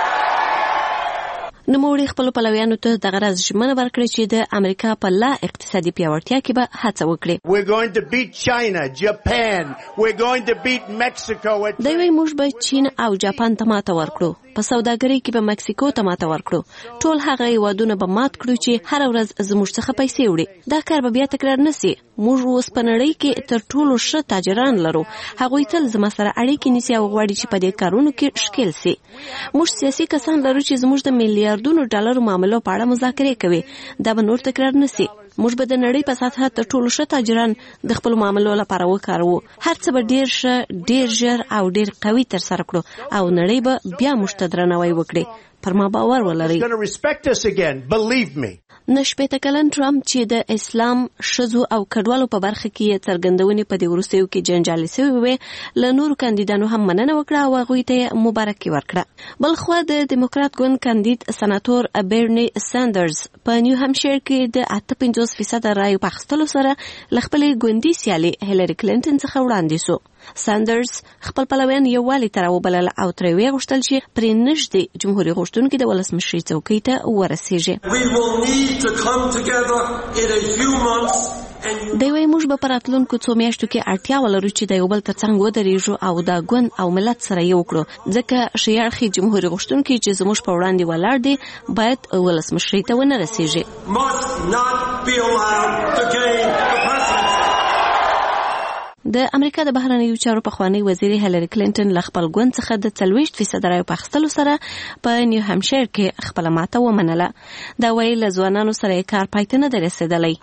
نوموړي خپل پلویانو ته د غرض ژمنه ورکړه چې د امریکا په لا اقتصادي پیاوړتیا کې به هڅه وکړي. We're going to beat China, Japan. We're going to beat Mexico. دوی وايي موږ به چین او جاپان ته ماته ورکړو. په سوداګرۍ کې به مکسیکو ته ماته ورکړو. ټول هغه هیوادونه به مات کړو چې هر ورځ زموږ څخه پیسې وړي. دا کار به بیا تکرار نشي. موږ اوس په نړۍ کې تر ټولو ښه تاجران لرو. هغوی تل زما سره اړیکې نیسي او غواړي چې په دې کارونو کې ښکیل سي. موږ سیاسي کسان لرو چې زموږ د میلیارډونو ډالرو معاملو په اړه مذاکرې کوي. دا به نور تکرار نشي. موږ به د نړۍ په سطحه تر ټولو ښه تاجران د خپل معاملو لپاره وکاروو. هر څه به ډیر ښه، ډیر ژر او ډیر قوي تر سره کړو او نړۍ به بیا موږ ته درناوی وکړي. پر ما باور ولرئ. نشپېته کلن ټرمپ چې د اسلام ښځو او کډوالو په برخه کې څرګندونې په دې وروستیو کې جنجالي شوې وې له نورو کاندیدانو هم مننه وکړه او هغوی ته مبارکي ورکړه. بلخوا د دیموکرات ګوند کاندید سناتور برني سانډرز په نیو هامشیر کې د اته پنځوس فیصد رایو په اخیستلو سره له خپلې ګوندي سیالې هیلري کلینټن څخه وړاندې شو. سانډرز خپل پلویان یووالي ته راوبلل او ترې ویې غوښتل چې پرې نږدې جمهوریت غوښتونکي د ولسمشرۍ څوکۍ ته ورسیږي. دوی وايي موږ به په راتلونکو څو میاشتو کې اړتیا ولرو چې د یو بل تر څنګ ودرېږو او د ګوند او ملت سره یې وکړو، ځکه ښي اړخي جمهوریت غوښتونکي چې زموږ په وړاندې ولاړ دي باید ولسمشرۍ ته ونه رسیږي. د امریکا د بهرنیو چارو پخوانی وزیر هیلری کلینټن له خپل ګوند څخه د څلوېښت فیصد رایو په اخیستلو سره په نیو همشیر کې خپله ماته ومنله. دا وایي له ځوانانو سره یې کار پای ته نه دی رسېدلی.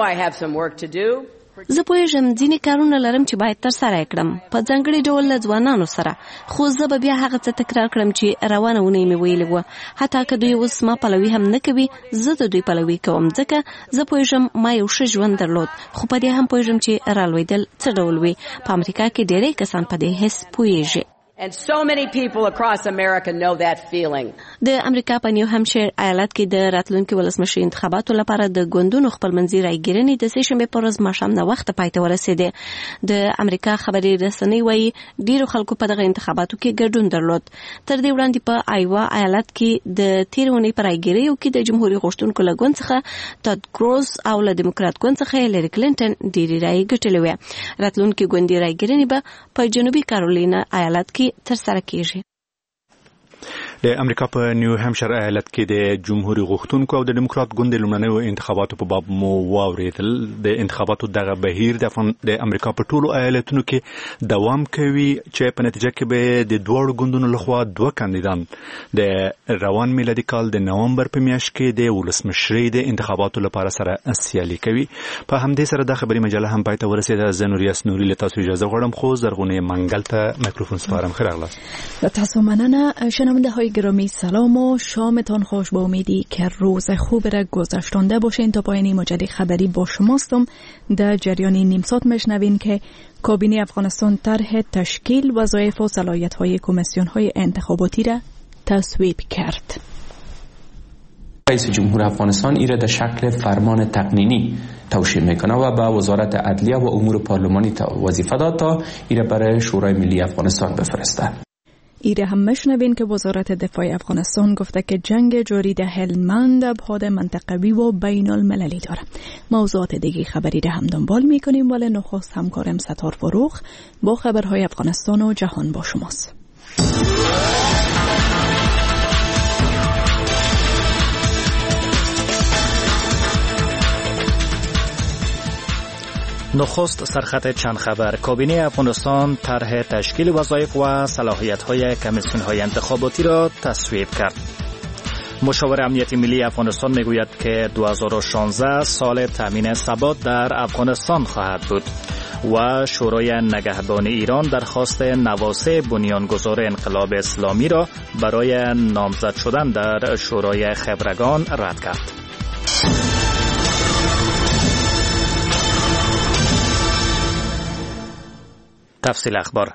زه پوهېږم ځینې کارونه لرم چې باید ترسره یې کړم په ځانګړي ډول له ځوانانو سره، خو زه به بیا هغه څه تکرار کړم چې روانه اونۍ مې ویلي وه. حتی که دوی اوس ما پلوي هم نه کوي، زه د دوی پلوي کوم، ځکه زه پوهېږم ما یو ښه ژوند درلود، خو په دې هم پوهېږم چې رالوېدل څه ډول وي. په امریکا کې ډېری کسان په دې حس پوهېږي. And so many people across America know that feeling. د امریکا په نیو همشیر ایالت کې د راتلونکي ولسمشر انتخاباتو لپاره د ګوندونو خپلمنځي رایګیرنې د سې شنبې په ورځ ماښام نه وخته پای ته ورسېدې. د امریکا خبري رسنۍ وایي ډیرو خلکو په دغه انتخاباتو کې ګډون درلود. تر دې وړاندې په آیوا ایالت کې د تېرې اونۍ په رایګیریو کې د جمهوریت غوښتونکو له ګوند څخه ټاډ کروز او له دیموکرات ګوند څخه هیلری کلینټن ډېرې رایې ګټلې وې. راتلونکي ګوندي رایګیرنې به په جنوبي کارولینا ایالت کې ترسره کیږي. د امریکا په نیو همشیر ایالت کې د جمهوریت غوښتونکو او د دیموکرات ګوند لومړنیو انتخاباتو په باب مو واورېدل. د انتخاباتو دغه بهیر د امریکا په ټولو ایالتونو کې دوام کوي چې په نتیجه کې به د دوه ګوندونو لخوا دوه کاندیدان د روان میلادي کال د نومبر په میاشت کې د ولسمشرۍ د انتخاباتو لپاره سره سیالي کوي. په همدې سره د خبري مجله هم پای ته ورسېده. زه نوریاس نوري له تاسو اجازه غواړم، خو زرغونه منګل ته میکروفون سپارم. خیر اغلاست. تاسو مننه. شنونده های گرامی سلام و شامتان خوش. با امیدی که روز خوب را گذشتانده باشین. تا پایان مجله خبری با شماستم. در جریان نیم ساعت میشنوین که کابینه افغانستان طرح تشکیل وظایف و صلاحیت‌های کمیسیون‌های انتخاباتی را تصویب کرد. رئیس جمهور افغانستان ایره در شکل فرمان تقنینی توشیح میکنه و به وزارت عدلیه و امور پارلمانی وظیفه داد تا ایره برای شورای ملی افغانستان بفرسته. ایره هم میشنوین که وزارت دفاع افغانستان گفته که جنگ جاری در هلمند ابعاد منطقوی و بین المللی داره. موضوعات دیگه خبری را هم دنبال میکنیم، ولی نخست همکارم ستار فروخ با خبرهای افغانستان و جهان با شماست. نخست سرخط چند خبر. کابینه افغانستان طرح تشکیل وظایف و صلاحیت‌های کمیسیون‌های انتخاباتی را تصویب کرد. مشاور امنیت ملی افغانستان میگوید که دو هزار و شانزده سال تامین ثبات در افغانستان خواهد بود و شورای نگهبان ایران درخواست نواسه بنیانگذار انقلاب اسلامی را برای نامزد شدن در شورای خبرگان رد کرد. تفصیل اخبار.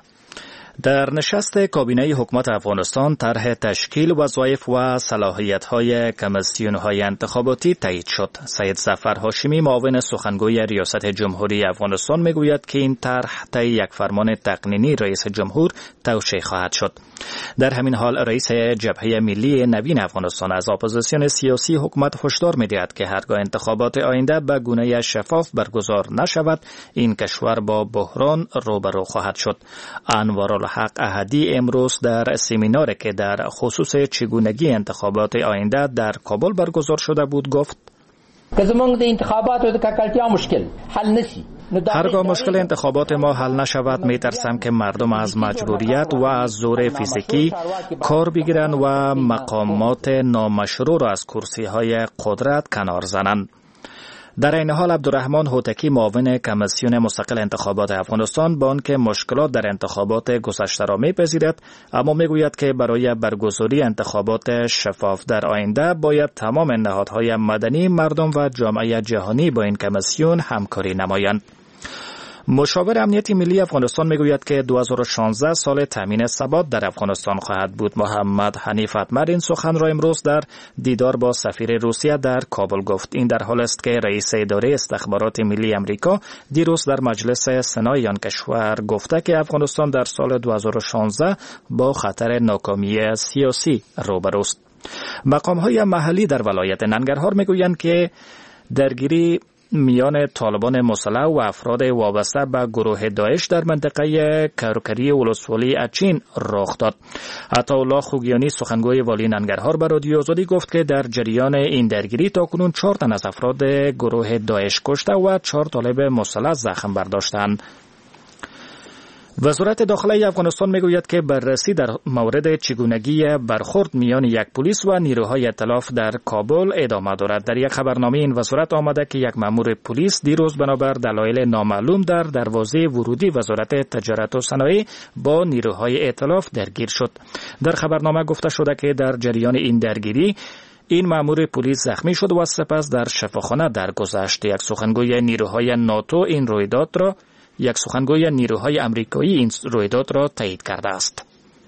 در نشست کابینه حکومت افغانستان طرح تشکیل وظایف و صلاحیت‌های کمیسیون‌های انتخاباتی تایید شد. سید ظفر هاشمی معاون سخنگوی ریاست جمهوری افغانستان میگوید که این طرح طی یک فرمان تقنینی رئیس جمهور توشیح خواهد شد. در همین حال رئیس جبهه ملی نوین افغانستان از اپوزیسیون سیاسی حکومت هشدار می‌دهد که هرگاه انتخابات آینده به گونه شفاف برگزار نشود، این کشور با بحران روبرو خواهد شد. انوار حق احدی امروز در سمیناری که در خصوص چگونگی انتخابات آینده در کابل برگزار شده بود گفت: که زمونږ د انتخاباتو د ککړتیا مشکل حل نشي، هرگاه مشکل انتخابات ما حل نشود می ترسم که مردم از مجبوریت و از زور فیزیکی کار بگیرند و مقامات نامشروع را از کرسی های قدرت کنار زنند. در این حال عبدالرحمن هوتکی معاون کمیسیون مستقل انتخابات افغانستان با آنکه مشکلات در انتخابات گذشته را میپذیرد، اما میگوید که برای برگزاری انتخابات شفاف در آینده باید تمام نهادهای مدنی، مردم و جامعه جهانی با این کمیسیون همکاری نمایند. مشاور امنیت ملی افغانستان میگوید که دو هزار و شانزده سال تامین ثبات در افغانستان خواهد بود. محمد حنیف اتمر این سخن را امروز در دیدار با سفیر روسیه در کابل گفت. این در حال است که رئیس اداره استخبارات ملی امریکا دیروز در مجلس سنای آن کشور گفته که افغانستان در سال دو هزار و شانزده با خطر ناکامی سیاسی روبروست. مقام‌های محلی در ولایت ننگرهار میگویند که درگیری میان طالبان مسلح و افراد وابسته به گروه داعش در منطقه کرکری ولسوالی اچین رخ داد. عطاالله خوگیانی سخنگوی والی ننگرهار به رادیو آزادی گفت که در جریان این درگیری تاکنون چهار تن از افراد گروه داعش کشته و چهار طالب مسلح زخم برداشتند. وزارت داخله افغانستان میگوید که بررسی در مورد چگونگی برخورد میان یک پلیس و نیروهای ائتلاف در کابل ادامه دارد. در یک خبرنامه این وزارت آمده که یک مأمور پلیس دیروز بنابر دلایل نامعلوم در دروازه ورودی وزارت تجارت و صنایع با نیروهای ائتلاف درگیر شد. در خبرنامه گفته شده که در جریان این درگیری این مأمور پلیس زخمی شد و سپس در شفاخانه درگذشت. یک سخنگوی نیروهای ناتو این رویداد را یک سخنگوی نیروهای آمریکایی این رویداد را تایید کرده است.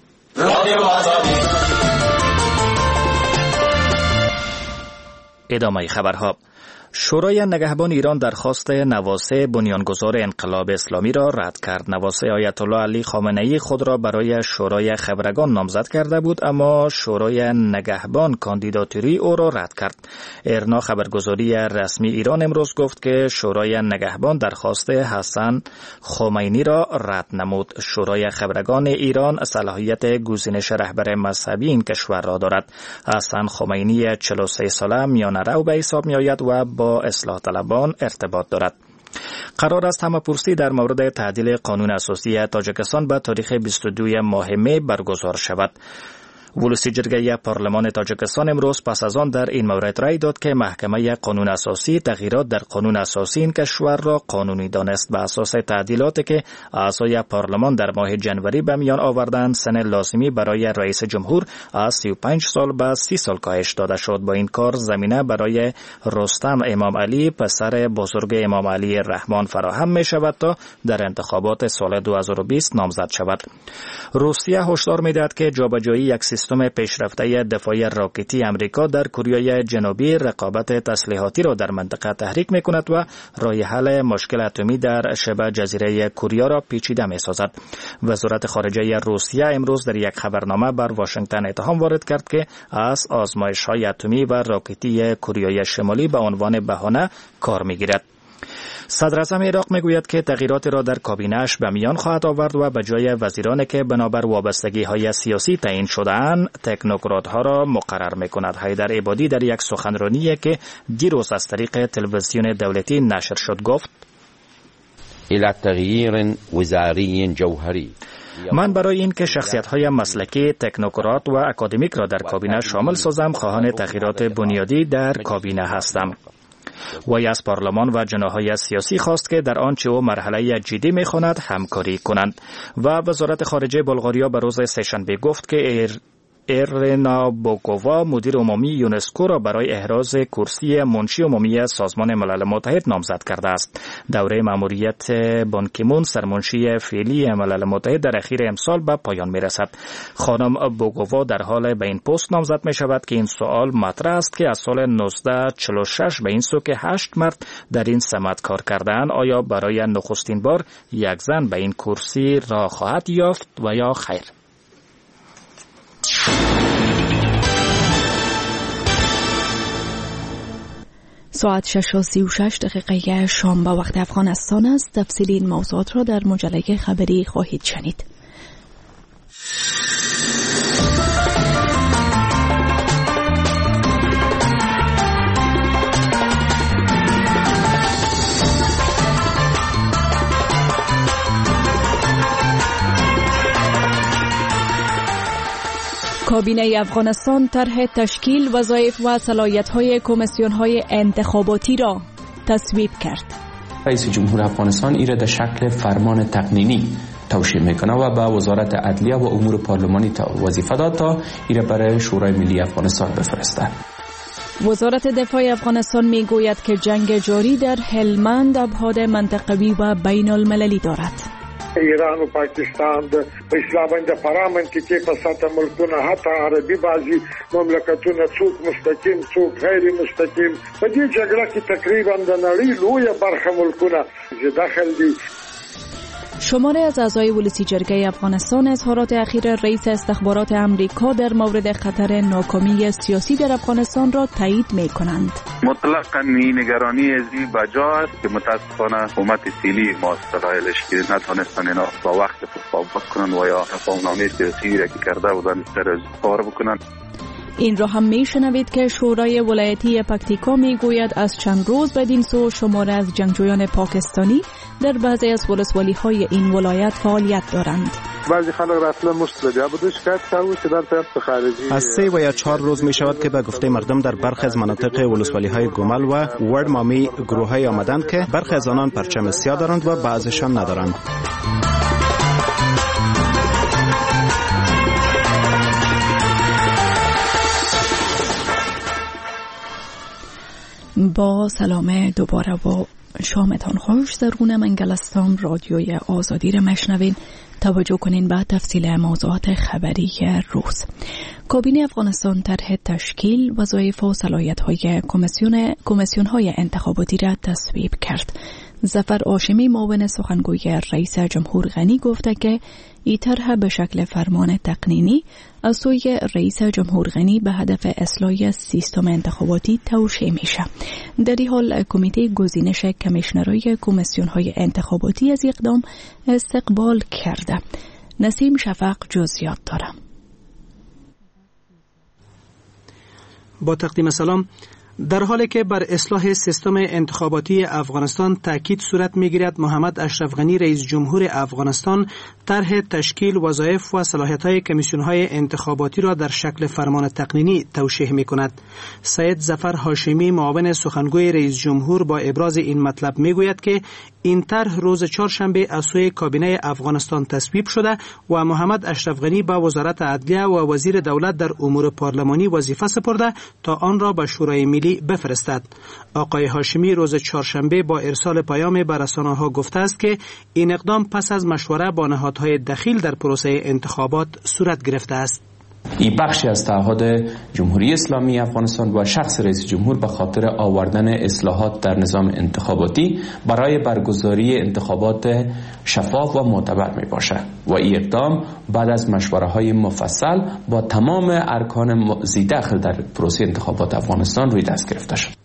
ادامه خبرها. شورای نگهبان ایران درخواست نواسه بنیانگذار انقلاب اسلامی را رد کرد. نواسه آیت الله علی خامنه ای خود را برای شورای خبرگان نامزد کرده بود، اما شورای نگهبان کاندیداتوری او را رد کرد. ارنا خبرگزاری رسمی ایران امروز گفت که شورای نگهبان درخواست حسن خمینی را رد نمود. شورای خبرگان ایران صلاحیت گزینش رهبر مذهبی این کشور را دارد. حسن خمینی چهل و سه ساله میانه‌رو به حساب می‌آید و با اصلاح طلبان ارتباط دارد. قرار است همه‌پرسی در مورد تعدیل قانون اساسی تاجیکستان به تاریخ بیست و دو ماه می برگزار شود. ولسی جرگه پارلمان تاجیکستان امروز پس از آن در این مورد رأی داد که محکمه قانون اساسی تغییرات در قانون اساسی این کشور را قانونی دانست. به اساس تعدیلاتی که اعضای پارلمان در ماه جنوری به میان آوردند، سن لازمی برای رئیس جمهور از سی و پنج سال به سی سال کاهش داده شد. با این کار زمینه برای رستم امام علی پسر بزرگ امام علی رحمان فراهم می شود تا در انتخابات سال دو هزار و بیست نامزد شود. روسیه هشدار می دهد که جابجایی یک سیستم پیشرفته دفاعی راکتی امریکا در کره جنوبی رقابت تسلیحاتی را در منطقه تحریک می کند و راه حل مشکل اتمی در شبه جزیره کوریا را پیچیده می سازد. وزارت خارجه روسیه امروز در یک خبرنامه بر واشنگتن اتهام وارد کرد که از آزمایش‌های اتمی و راکتی کره شمالی به عنوان بهانه کار می گیرد. صدر اعظم عراق میگوید که تغییراتی را در کابینه‌اش به میان خواهد آورد و به جای وزیرانی که بنابر وابستگی‌های سیاسی تعیین شده‌اند، تکنوکرات‌ها را مقرر می‌کند. حیدر عبادی در یک سخنرانی که دیروز از طریق تلویزیون دولتی نشر شد گفت: الى تغییر وزاری جوهری من برای این که شخصیت‌های مسلکی، تکنوکرات و اکادمیک را در کابینه شامل سازم، خواهان تغییرات بنیادی در کابینه هستم. وی از پارلمان و جناح‌های سیاسی خواست که در آنچه او مرحله جدی می‌خواند همکاری کنند. و وزارت خارجه بلغاریا به روز سه‌شنبه گفت که ایر ایرنا بوکووا مدیر عمومی یونسکو را برای احراز کرسی منشی عمومی سازمان ملل متحد نامزد کرده است. دوره مأموریت بان کی مون سرمنشی فعلی ملل متحد در اخیر امسال به پایان می‌رسد. خانم بوکووا در حال به این پست نامزد می‌شود که این سوال مطرح است که از سال نوزده چهل و شش به این سو که هشت مرد در این سمت کار کرده‌اند، آیا برای نخستین بار یک زن به این کرسی را خواهد یافت و یا خیر؟ ساعت شش و سی و شش دقیقه شام به وقت افغانستان است. تفصیل این موضوعات را در مجله خبری خواهید شنید. کابینه افغانستان طرح تشکیل وظایف و صلاحیت‌های کمیسیون‌های انتخاباتی را تصویب کرد. رئیس جمهور افغانستان ایره در شکل فرمان تقنینی توشیح میکنه و به وزارت عدلیه و امور پارلمانی وظیفه داد تا ایره برای شورای ملی افغانستان بفرسته. وزارت دفاع افغانستان میگوید که جنگ جاری در هلمند ابعاد منطقوی و بین المللی دارد. ایران و پاکستان د اسلامي د فرامن کې چې په ساته ملکونه حتی عربي بعضي مملکتونه څوک مستقیم څوک غیر مستقیم په دې جګړه کې تقریبا د نړۍ لویه برخه ملکونه چې داخل دي. شماری از اعضای ولسی جرگه افغانستان اظهارات اخیر رئیس استخبارات امریکا در مورد خطر ناکامی سیاسی در افغانستان را تایید می کنند. مطلقاً این نگرانی ازی بجا است که متاسفانه حکومت فعلی ما استرائیلش که نتونستن اینا با وقت ثابت کنن و یا تفاهمنامه سیاسی را که کرده بودن سر کار بکنن. این را هم میشنوید که شورای ولایتی پکتیکا میگوید از چند روز بدین سو شمار از جنگجویان پاکستانی در بعضی از ولسوالی های این ولایت فعالیت دارند. بعضی خلق رسلا مشکل بوده شکایت شده که در طرف خارجی از سه و یا چهار روز می شود که به گفته مردم در برخی از مناطق ولسوالی های گومل و ورد مامی گروه های آمدند که برخی از آنان پرچم سیاه دارند و بعضشان ندارند. با سلام دوباره و شامتان خوش. زرگونه منگلستان رادیوی آزادی را مشنوین. توجه کنین به تفصیل موضوعات خبری روز. کابینه افغانستان طرح تشکیل وظایف و صلاحیت‌های کمیسیون کمیسیون‌های انتخاباتی را تصویب کرد. ظفر هاشمی معاون سخنگوی رئیس جمهور غنی گفته که این طرح به شکل فرمان تقنینی از سوی رئیس جمهور غنی به هدف اصلاح سیستم انتخاباتی توشیح میشه. در این حال کمیته گزینش کمیشنرای کمیسیون‌های انتخاباتی از اقدام استقبال کرده. نسیم شفق جزئیات داره. با تقدیم سلام. در حالی که بر اصلاح سیستم انتخاباتی افغانستان تاکید صورت می‌گیرد، محمد اشرف غنی رئیس جمهور افغانستان طرح تشکیل وظایف و صلاحیت‌های کمیسیون‌های انتخاباتی را در شکل فرمان تقنینی توشیح می‌کند. سید ظفر هاشمی معاون سخنگوی رئیس جمهور با ابراز این مطلب می‌گوید که این طرح روز چهارشنبه از سوی کابینه افغانستان تصویب شده و محمد اشرف غنی به وزارت عدلیه و وزیر دولت در امور پارلمانی وظیفه سپرده تا آن را به شورای ملی بفرستد. آقای هاشمی روز چهارشنبه با ارسال پیام به رسانه‌ها گفته است که این اقدام پس از مشوره با نهادهای دخیل در پروسه انتخابات صورت گرفته است. این بخشی از تعهد جمهوری اسلامی افغانستان و شخص رئیس جمهور به خاطر آوردن اصلاحات در نظام انتخاباتی برای برگزاری انتخابات شفاف و معتبر می باشد و این اقدام بعد از مشوره های مفصل با تمام ارکان ذی دخل در پروسه انتخابات افغانستان روی دست گرفته شد.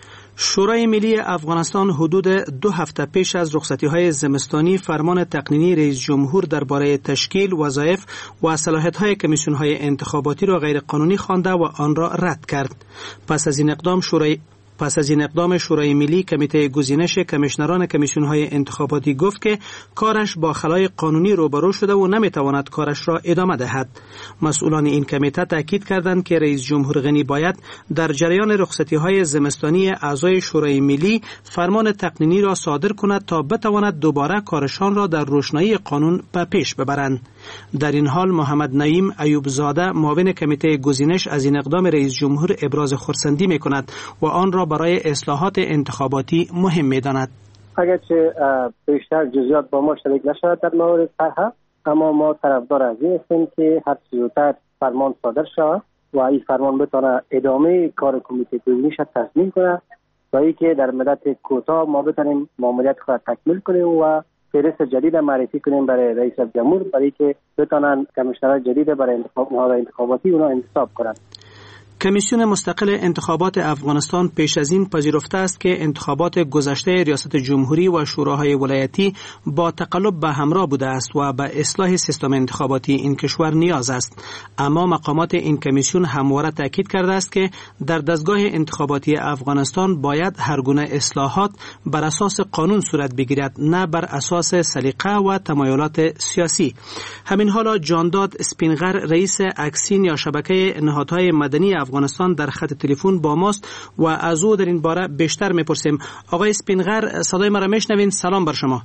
شورای ملی افغانستان حدود دو هفته پیش از رخصتی‌های زمستانی فرمان تقنینی رئیس جمهور درباره تشکیل وظایف و صلاحیت‌های کمیسیون‌های انتخاباتی را غیر قانونی خوانده و آن را رد کرد. پس از این اقدام شورای پس از این اقدام شورای ملی کمیته گزینش کمیشنران کمیسیون‌های انتخاباتی گفت که کارش با خلای قانونی روبرو شده و نمیتواند کارش را ادامه دهد. مسئولان این کمیته تاکید کردند که رئیس جمهور غنی باید در جریان رخصتی‌های زمستانی اعضای شورای ملی فرمان تقنینی را صادر کند تا بتواند دوباره کارشان را در روشنایی قانون به پیش ببرند. در این حال محمد نعیم ایوب زاده معاون کمیته گزینش از این اقدام رئیس جمهور ابراز خرسندی می‌کند و آن را برای اصلاحات انتخاباتی مهم می‌داند. اگرچه بیشتر جزئیات با ما شریک نشود در مورد طرح، اما ما طرفدار از این هستیم که هر چه زودتر فرمان صادر شود و این فرمان بتونه ادامه کار کمیته گزینش تضمین کنه و اینکه در مدت کوتاه ما بتونیم ماموریت خود تکمیل کنیم و فهرست جدید معرفی کنیم برای رئیس جمهور برای که بتونن کمیشنران جدید برای انتخاب نهادهای انتخاباتی اونا انتصاب کنند. کمیسیون مستقل انتخابات افغانستان پیش از این پذیرفته است که انتخابات گذشته ریاست جمهوری و شوراهای ولایتی با تقلب به همراه بوده است و به اصلاح سیستم انتخاباتی این کشور نیاز است. اما مقامات این کمیسیون همواره تاکید کرده است که در دستگاه انتخاباتی افغانستان باید هر گونه اصلاحات بر اساس قانون صورت بگیرد، نه بر اساس سلیقه و تمایلات سیاسی. همین حالا جانداد اسپینغر رئیس اکسین یا شبکه نهادهای مدنی افغانستان در خط تلفن با ماست و از او در این باره بیشتر میپرسیم. آقای اسپینغر، صدای ما را میشنوین؟ سلام بر شما.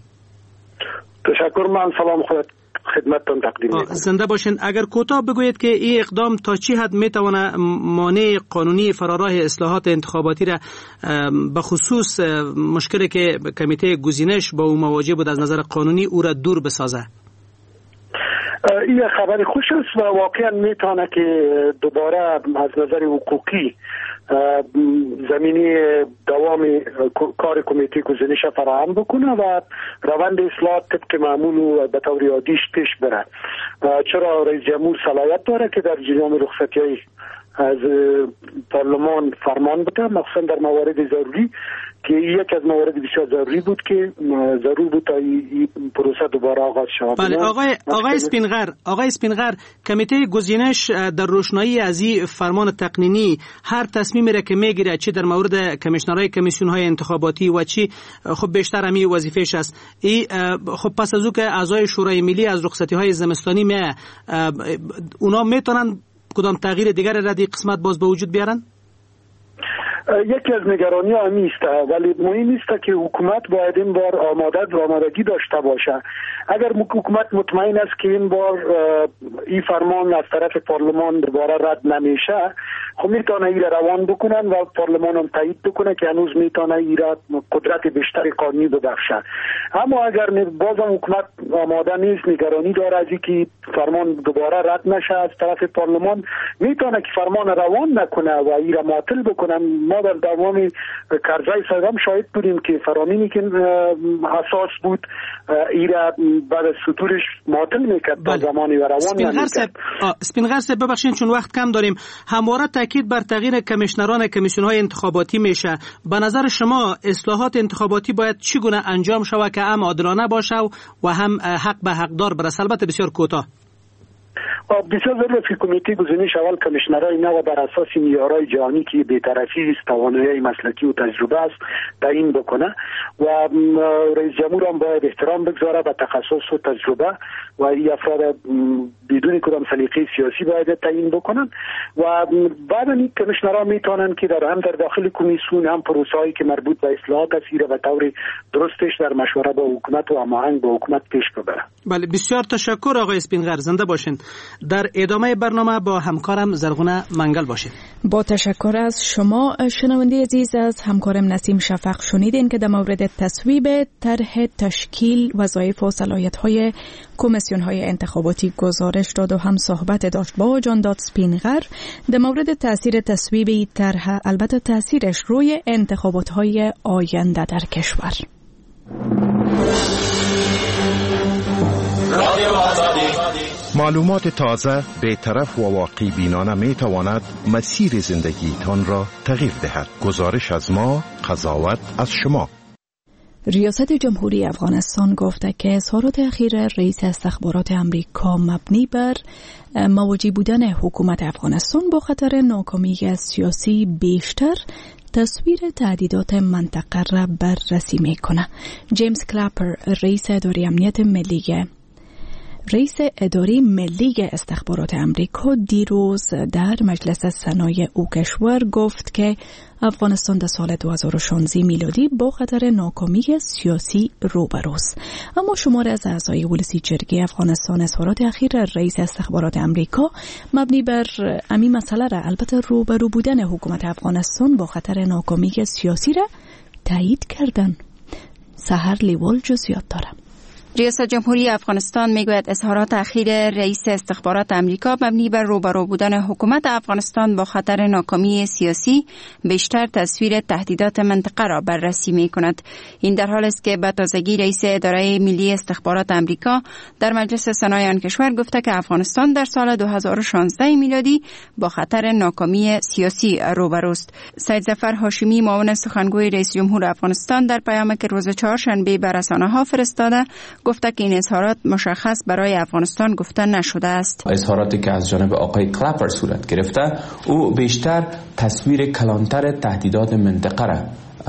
تشکر، من سلام خود خدمتتان تقدیم میکنم. زنده باشین. اگر کوتاه بگویید که این اقدام تا چی حد میتونه مانع قانونی فراراه اصلاحات انتخاباتی را به خصوص مشکلی که کمیته گزینش با او مواجه بود از نظر قانونی او را دور بسازه؟ این خبر خوش است و واقعا میتونه که دوباره از نظر حقوقی زمینی دوام کار کمیته گزینش فراهم بکنه و روند اصلاحات طبق معمول و به طور عادیش پیش بره. چرا رئیس جمهور صلاحیت داره که در جریان رخصتی‌های از پارلمان فرمان بده، مخصوصا در موارد ضروری که یک از موارد بسیار ضروری بود که ضرور بود تا این پروسه دوباره آغاز شود. بله آقای آقای اسپینغر آقای اسپینغر کمیته گزینش در روشنایی از این فرمان تقنینی هر تصمیمی را که میگیره چه در مورد کمیشنرهای کمیسیون های انتخاباتی و چی خب بیشتر همی وظیفه‌اش است. این خب پس از او که اعضای شورای ملی از رخصتی های زمستانی می اونا میتونن کدام تغییر دیگر را در قسمت باز به وجود بیارن؟ یکی از نگرانی ها نیست، ولی مهم است که حکومت باید این بار آماده و آمادگی داشته باشه. اگر حکومت مطمئن است که این بار این فرمان از طرف پارلمان دوباره رد نمیشه، خب میتونه این روان بکنن و پارلمان هم تایید بکنه که هنوز میتونه این قدرت بیشتری قانونی ببخشه. اما اگر بازم حکومت آماده نیست، نگرانی داره از اینکه فرمان دوباره رد نشه از طرف پارلمان، میتونه که فرمان روان نکنه و این را معطل بکنه. ما در دوام کرزی صاحب شاهد بودیم که فرامینی که اساس بود این را بعد از صدورش معطل میکرد تا زمانی و روان نمیکرد. اسپینغر صاحب ببخشید چون وقت کم داریم، همواره تاکید بر تغییر کمیشنران کمیسیون های انتخاباتی میشه. به نظر شما اصلاحات انتخاباتی باید چگونه انجام شود که هم عادلانه باشه و هم حق به حقدار برسه؟ البته بسیار کوتاه. بسیار ضروری است که کمیته گزینش اول کمیشنرای نو بر اساس معیارهای جهانی که بی‌طرفی است، توانایی مسلکی و تجربه است تعیین بکنه و رئیس جمهور هم باید احترام بگذاره به تخصص و تجربه و این افراد بدون کدام سلیقه سیاسی باید تعیین بکنن و بعد این کمیشنرها میتونن که در هم در داخل کمیسیون هم پروسه‌ای که مربوط به اصلاحات است به طور درستش در مشوره با حکومت و هماهنگ با حکومت پیش ببرن. بله بسیار تشکر آقای اسپینغر، زنده باشین. در ادامه برنامه با همکارم زرغونه منگل باشید. با تشکر از شما شنونده عزیز. از همکارم نسیم شفق شنیدین که در مورد تصویب طرح تشکیل وظایف و صلاحیت‌های کمیسیون‌های انتخاباتی گزارش داد و هم صحبت داشت با جانداد اسپینغر در مورد تاثیر تصویب این طرح، البته تاثیرش روی انتخابات‌های آینده در کشور. معلومات تازه، بی‌طرف و واقعی بینانه می تواند مسیر زندگیتان را تغییر دهد. گزارش از ما، قضاوت از شما. ریاست جمهوری افغانستان گفته که اظهارات اخیر رئیس استخبارات امریکا مبنی بر مواجه بودن حکومت افغانستان با خطر ناکامی سیاسی بیشتر تصویر تهدیدات منطقه را بررسی میکنه. جیمز کلاپر رئیس اداره امنیت ملی رئیس اداره ملی استخبارات امریکا دیروز در مجلس سنای او کشور گفت که افغانستان در سال دو هزار و شانزده میلادی با خطر ناکامی سیاسی روبروست. اما شماری از اعضای ولسی جرگه افغانستان اظهارات اخیر رئیس استخبارات امریکا مبنی بر همین مسئله را، البته روبرو بودن حکومت افغانستان با خطر ناکامی سیاسی را تایید کردن. سحر لیوال جزئیات داره. ریاست جمهوری افغانستان میگوید اظهارات اخیر رئیس استخبارات امریکا مبنی بر روبرو بودن حکومت افغانستان با خطر ناکامی سیاسی بیشتر تصویر تهدیدات منطقه را بررسی می کند. این در حالی است که به تازگی رئیس اداره ملی استخبارات امریکا در مجلس سنای آن کشور گفته که افغانستان در سال دو هزار و شانزده میلادی با خطر ناکامی سیاسی روبروست. سید ظفر هاشمی معاون سخنگوی رئیس جمهور افغانستان در پیامی که روز چهارشنبه به رسانه‌ها فرستاده گفته که این اظهارات مشخص برای افغانستان گفته نشده است. اظهاراتی که از جانب آقای کلاپر صورت گرفته او بیشتر تصویر کلانتر تهدیدات منطقه را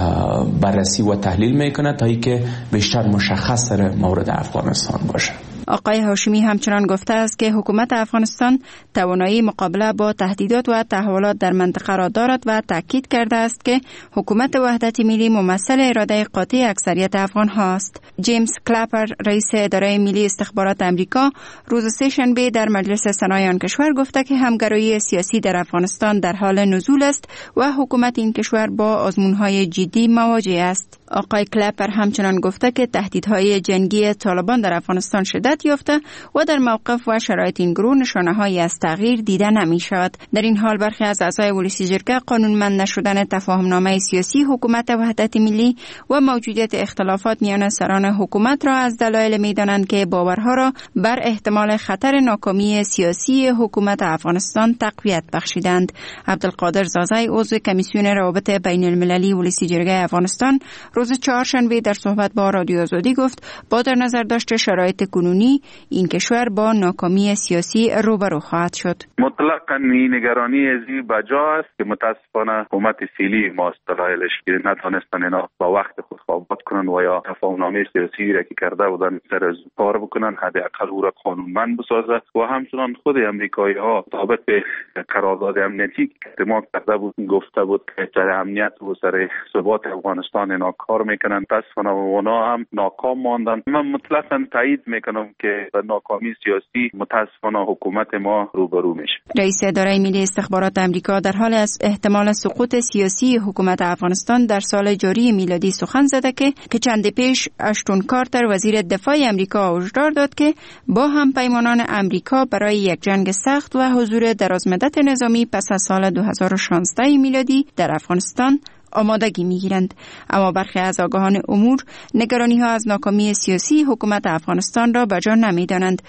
بررسی و تحلیل میکنه تا اینکه بیشتر مشخص در مورد افغانستان باشه. آقای هاشمی همچنان گفته است که حکومت افغانستان توانایی مقابله با تهدیدات و تحولات در منطقه را دارد و تاکید کرده است که حکومت وحدت ملی ممثل اراده قاطع اکثریت افغان هاست. جیمز کلاپر رئیس اداره ملی استخبارات امریکا روز سه‌شنبه در مجلس سنای آن کشور گفته که همگرایی سیاسی در افغانستان در حال نزول است و حکومت این کشور با آزمون‌های جدی مواجه است. آقای کلاپر همچنان گفته که تهدیدهای جنگی طالبان در افغانستان شدت تغییرات یافته و در موقف و شرایط این گروه نشانه‌هایی از تغییر دیده نمی‌شود. در این حال برخی از اعضای ولسی جرگه قانونمند نشدن تفاهمنامه سیاسی حکومت وحدت ملی و موجودیت اختلافات میان سران حکومت را از دلایل می‌دانند که باورها را بر احتمال خطر ناکامی سیاسی حکومت افغانستان تقویت بخشیدند. عبدالقادر زازای عضو کمیسیون روابط بین المللی ولسی جرگه افغانستان روز چهارشنبه در صحبت با رادیو آزادی گفت با در نظر داشت شرایط کنونی این کشور با ناکامی سیاسی روبرو خواهد شد. مطلقاً این نگرانی ازی بجا است که متاسفانه حکومت فعلی ما دلایلش که نتونستن اینا با وقت خود ثابت کنن و یا تفاهمنامه سیاسی را که کرده بودن سر از کار بکنن، حداقل او را قانونمند بسازه و همچنان خود امریکایی ها ثابت به قرارداد امنیتی که اعتماد کرده بود گفته بود که سر امنیت و سر ثبات افغانستان اینا کار میکنن. متاسفانه اونا هم ناکام ماندن. من مطلقاً تایید میکنم که به ناکامی سیاسی متاسفانه حکومت ما روبرو میشه. رئیس اداره ملی استخبارات آمریکا در حال از احتمال سقوط سیاسی حکومت افغانستان در سال جاری میلادی سخن زده که که چند پیش اشتون کارتر وزیر دفاع آمریکا هشدار داد که با هم پیمانان آمریکا برای یک جنگ سخت و حضور درازمدت نظامی پس از سال دو هزار و شانزده میلادی در افغانستان آمادگی میگیرند. اما برخی از آگاهان امور نگرانی ها از ناکامی سیاسی حکومت افغانستان را بجا نمیدانند.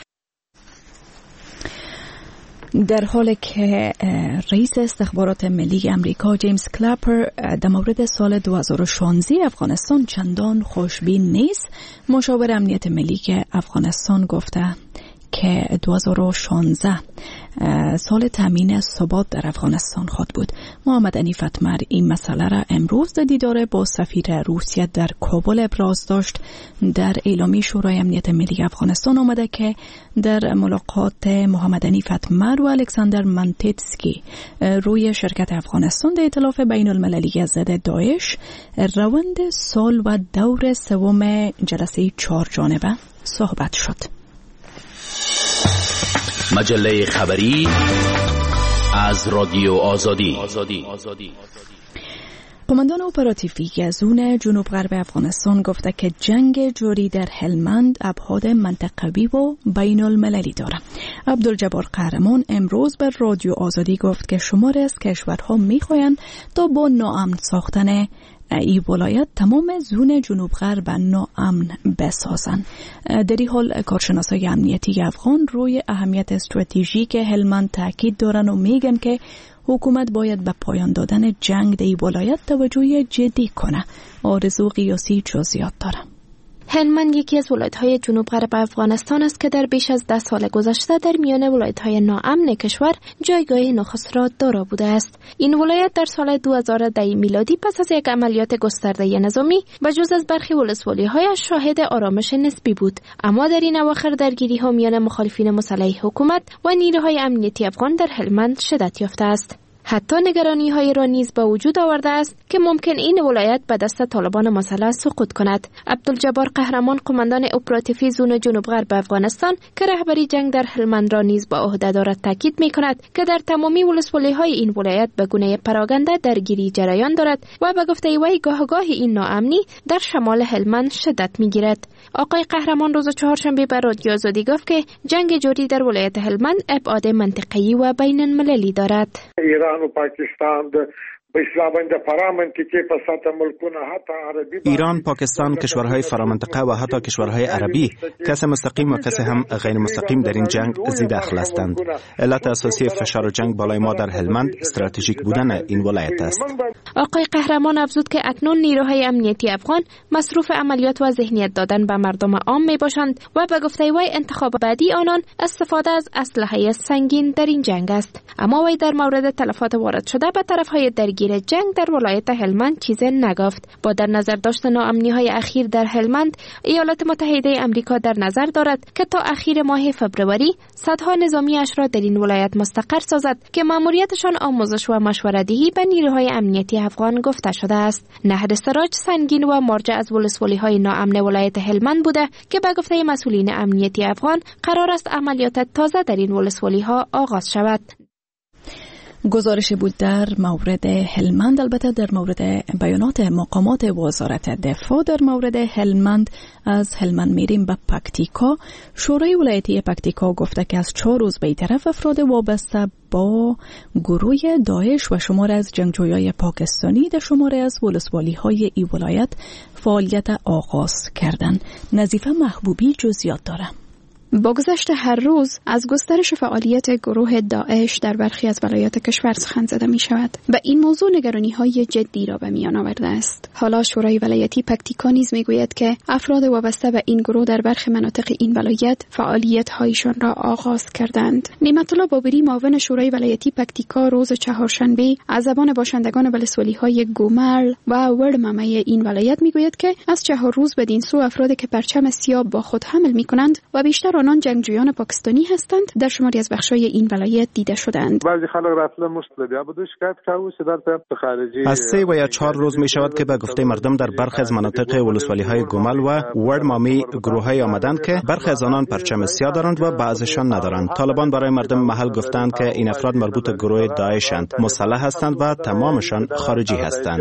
در حالی که رئیس استخبارات ملی امریکا جیمز کلاپر در مورد سال دو هزار و شانزده افغانستان چندان خوشبین نیست، مشاور امنیت ملی که افغانستان گفته که دو هزار و شانزده سال تامین ثبات در افغانستان خواهد بود. محمد عنیف اتمر این مسئله را امروز در دیدار با سفیر روسیه در کابل ابراز داشت. در اعلامیه شورای امنیت ملی افغانستان آمده که در ملاقات محمد عنیف اتمر و الکساندر منتیتسکی روی شرکت افغانستان در ائتلاف بین المللی ضد داعش روند سال و دور سوم جلسه چهار جانبه صحبت شد. مجله خبری از رادیو آزادی. قماندان اپراتیوی زون جنوب غرب افغانستان گفته که جنگ جاری در هلمند ابعاد منطقوی و بین المللی دارد. عبدالجبار قهرمان امروز بر رادیو آزادی گفت که شماری از کشورها میخواهند تا با ناامن ساختن ای ولایت تمام زون جنوب غرب ناامن بسازند. در این حال کارشناسای امنیتی افغان روی اهمیت استراتژیک هلمند تاکید دارند و میگن که حکومت باید به پایان دادن جنگ در این ولایت توجه جدی کنه. آرزو قیاسی جزئیات داره. هلمند یکی از ولایت‌های جنوب غرب افغانستان است که در بیش از ده سال گذشته در میان ولایت‌های ناامن کشور جایگاه نخست را دارا بوده است. این ولایت در سال دو هزار و ده میلادی پس از یک عملیات گسترده نظامی به جز از برخی ولسوالی‌هایش شاهد آرامش نسبی بود، اما در این اواخر درگیری‌ها میان مخالفین مسلح حکومت و نیروهای امنیتی افغان در هلمند شدت یافته است. حتی نگرانی‌های را نیز به وجود آورده است که ممکن این ولایت به دست طالبان مسلح سقوط کند. عبدالجبار قهرمان قماندان اپراتیوی زون جنوب غرب افغانستان که رهبری جنگ در هلمند را نیز با عهده دارد تاکید می‌کند که در تمامی ولسوالی‌های این ولایت به گونه پراگنده درگیری جریان دارد و به گفته وی گاه گاه این ناامنی در شمال هلمند شدت می‌گیرد. آقای قهرمان روز چهارشنبه به رادیو آزادی گفت که جنگ جاری در ولایت هلمند ابعاد منطقه‌ای و بین المللی دارد. ایران و پاکستان د ایران، پاکستان، کشورهای فرامنطقه و حتی کشورهای عربی کس مستقیم و کس هم غیر مستقیم در این جنگ زی دخل هستند. علت اساسی فشار جنگ بالای ما در هلمند استراتژیک بودن این ولایت است. آقای قهرمان افزود که اکنون نیروهای امنیتی افغان مصروف عملیات و ذهنیت دادن به مردم عام می باشند و به گفته وی انتخاب بعدی آنان استفاده از اسلحه سنگین در این جنگ است. اما وی در مورد تلفات وارد شده به طرفهای درگیر جنگ در ولایت هلمند چیزی نگفت. با در نظر داشتن ناامنی‌های اخیر در هلمند، ایالات متحده آمریکا در نظر دارد که تا اخیر ماه فبروری صدها نظامی‌اش را در این ولایت مستقر سازد که مأموریتشان آموزش و مشوره‌دهی به نیروهای امنیتی افغان گفته شده است. نهر سراج سنگین و مارجع از ولسوالی‌های ناامن ولایت هلمند بوده که به گفته مسئولین امنیتی افغان قرار است عملیات تازه در این ولسوالی‌ها آغاز شود. گزارش بود در مورد هلمند. البته در مورد بیانات مقامات وزارت دفاع در مورد هلمند، از هلمند میریم به پکتیکا. شورای ولایتی پکتیکا گفته که از چهار روز به طرف افراد وابسته با گروه داعش و شمار از جنگجویان پاکستانی در شمار از ولسوالی های ای ولایت فعالیت آغاز کردند. نظیفه محبوبی جزئیات داره. با گذشت هر روز از گسترش فعالیت گروه داعش در برخی از ولایات کشور سخن زده می شود و این موضوع نگرانی های جدی را به میان آورده است. حالا شورای ولایتی پکتیکا نیز می گوید که افراد وابسته به این گروه در برخی مناطق این ولایت فعالیت هایشان را آغاز کردند. نعمت الله بابری، معاون شورای ولایتی پکتیکا، روز چهارشنبه از زبان باشندگان ولسوالی های گومل و ورممه این ولایت می گوید که از چهار روز بدین سو افرادی که پرچم سیاه با خود حمل می کنند و بیشتر آنان جنگجویان پاکستانی هستند در شماری از بخش‌های این ولایت دیده شدند. بعضی خلق رفتن مستلبیا بود شکایت کردند خارجی از سه و یا چهار روز می شود که به گفته مردم در برخی از مناطق ولسوالی های گومل و ورمامی گروه‌های آمدند که برخی از آنان پرچم سیاه دارند و بعضیشان ندارند. طالبان برای مردم محل گفتند که این افراد مربوط به گروه داعشند، مسلح هستند و تمامشان خارجی هستند.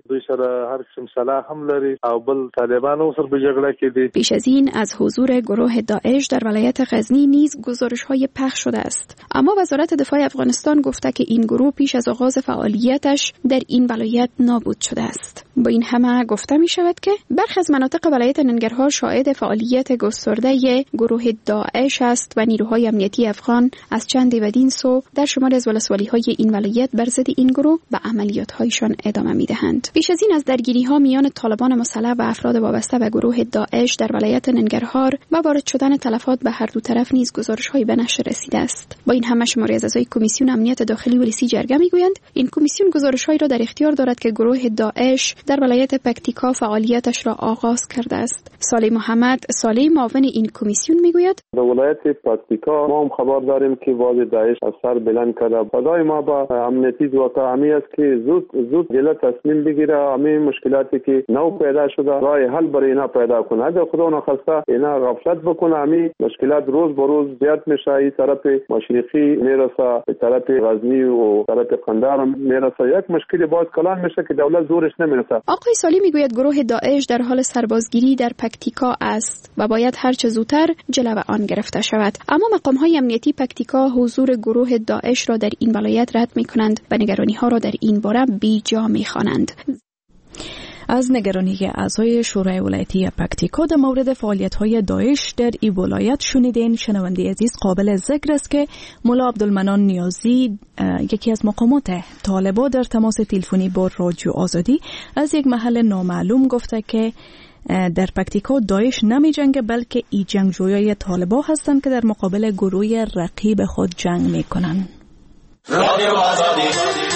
پیش از این از حضور گروه داعش در ولایت غزنی نیز گزارش‌های پخش شده است، اما وزارت دفاع افغانستان گفته که این گروه پیش از آغاز فعالیتش در این ولایت نابود شده است. با این همه گفته می شود که برخی از مناطق ولایت ننگرهار شاهد فعالیت گسترده گروه داعش است و نیروهای امنیتی افغان از چند بدین سو در شمار از ولسوالی‌های این ولایت بر ضد این گروه به عملیات‌هایشان ادامه می‌دهند. پیش از این از درگیری‌ها میان طالبان مسلح و افراد وابسته به گروه داعش در ولایت ننگرهار و وارد شدن تلفات به هر دو طرف نیز گزارش‌هایی به نشر رسیده است. با این همه شماری از اعضای کمیسیون امنیت داخلی ولسی جرگه می‌گویند این کمیسیون گزارش‌هایی را در اختیار دارد که گروه داعش در ولایت پکتیکا فعالیتش را آغاز کرده است. صالح محمد صالح، معاون این کمیسیون، می‌گوید در ولایت پکتیکا ما هم خبر داریم که واژه داعش از سر بلند کرده. خدای ما با امنیتی ذوقا همی است که زود زود جلو تصمیم بگیره، همین مشکلاتی که نو پیدا شده راه حل برای اینا پیدا کنه. اگه خدا نخواسته اینا غفلت بکنه، همین مشکلات روز به روز زیاد میشه. این طرف مشرقی میرسه، به طرف غزنی و طرف قندهار میرسه. یک مشکلی باز کلان میشه که دولت زورش نمیرسه. آقای صالح میگوید گروه داعش در حال سربازگیری در پکتیکا است و باید هر چه زودتر جلو آن گرفته شود، اما مقام‌های امنیتی پکتیکا حضور گروه داعش را در این ولایت رد می‌کنند و نگرانی‌ها را در این باره بی‌جا می‌خوانند. از نگرانی اعضای شورای ولایتی پکتیکا در مورد فعالیت‌های داعش در این ولایت شنیدین. شنونده عزیز، قابل ذکر است که مولا عبدالمنان نیازی، یکی از مقامات طالبان، در تماس تلفنی با رادیو آزادی از یک محل نامعلوم گفته که در پکتیکا داعش نمی جنگه، بلکه ای جنگجویای طالبان هستند که در مقابل گروه رقیب خود جنگ می کنند. رادیو آزادی.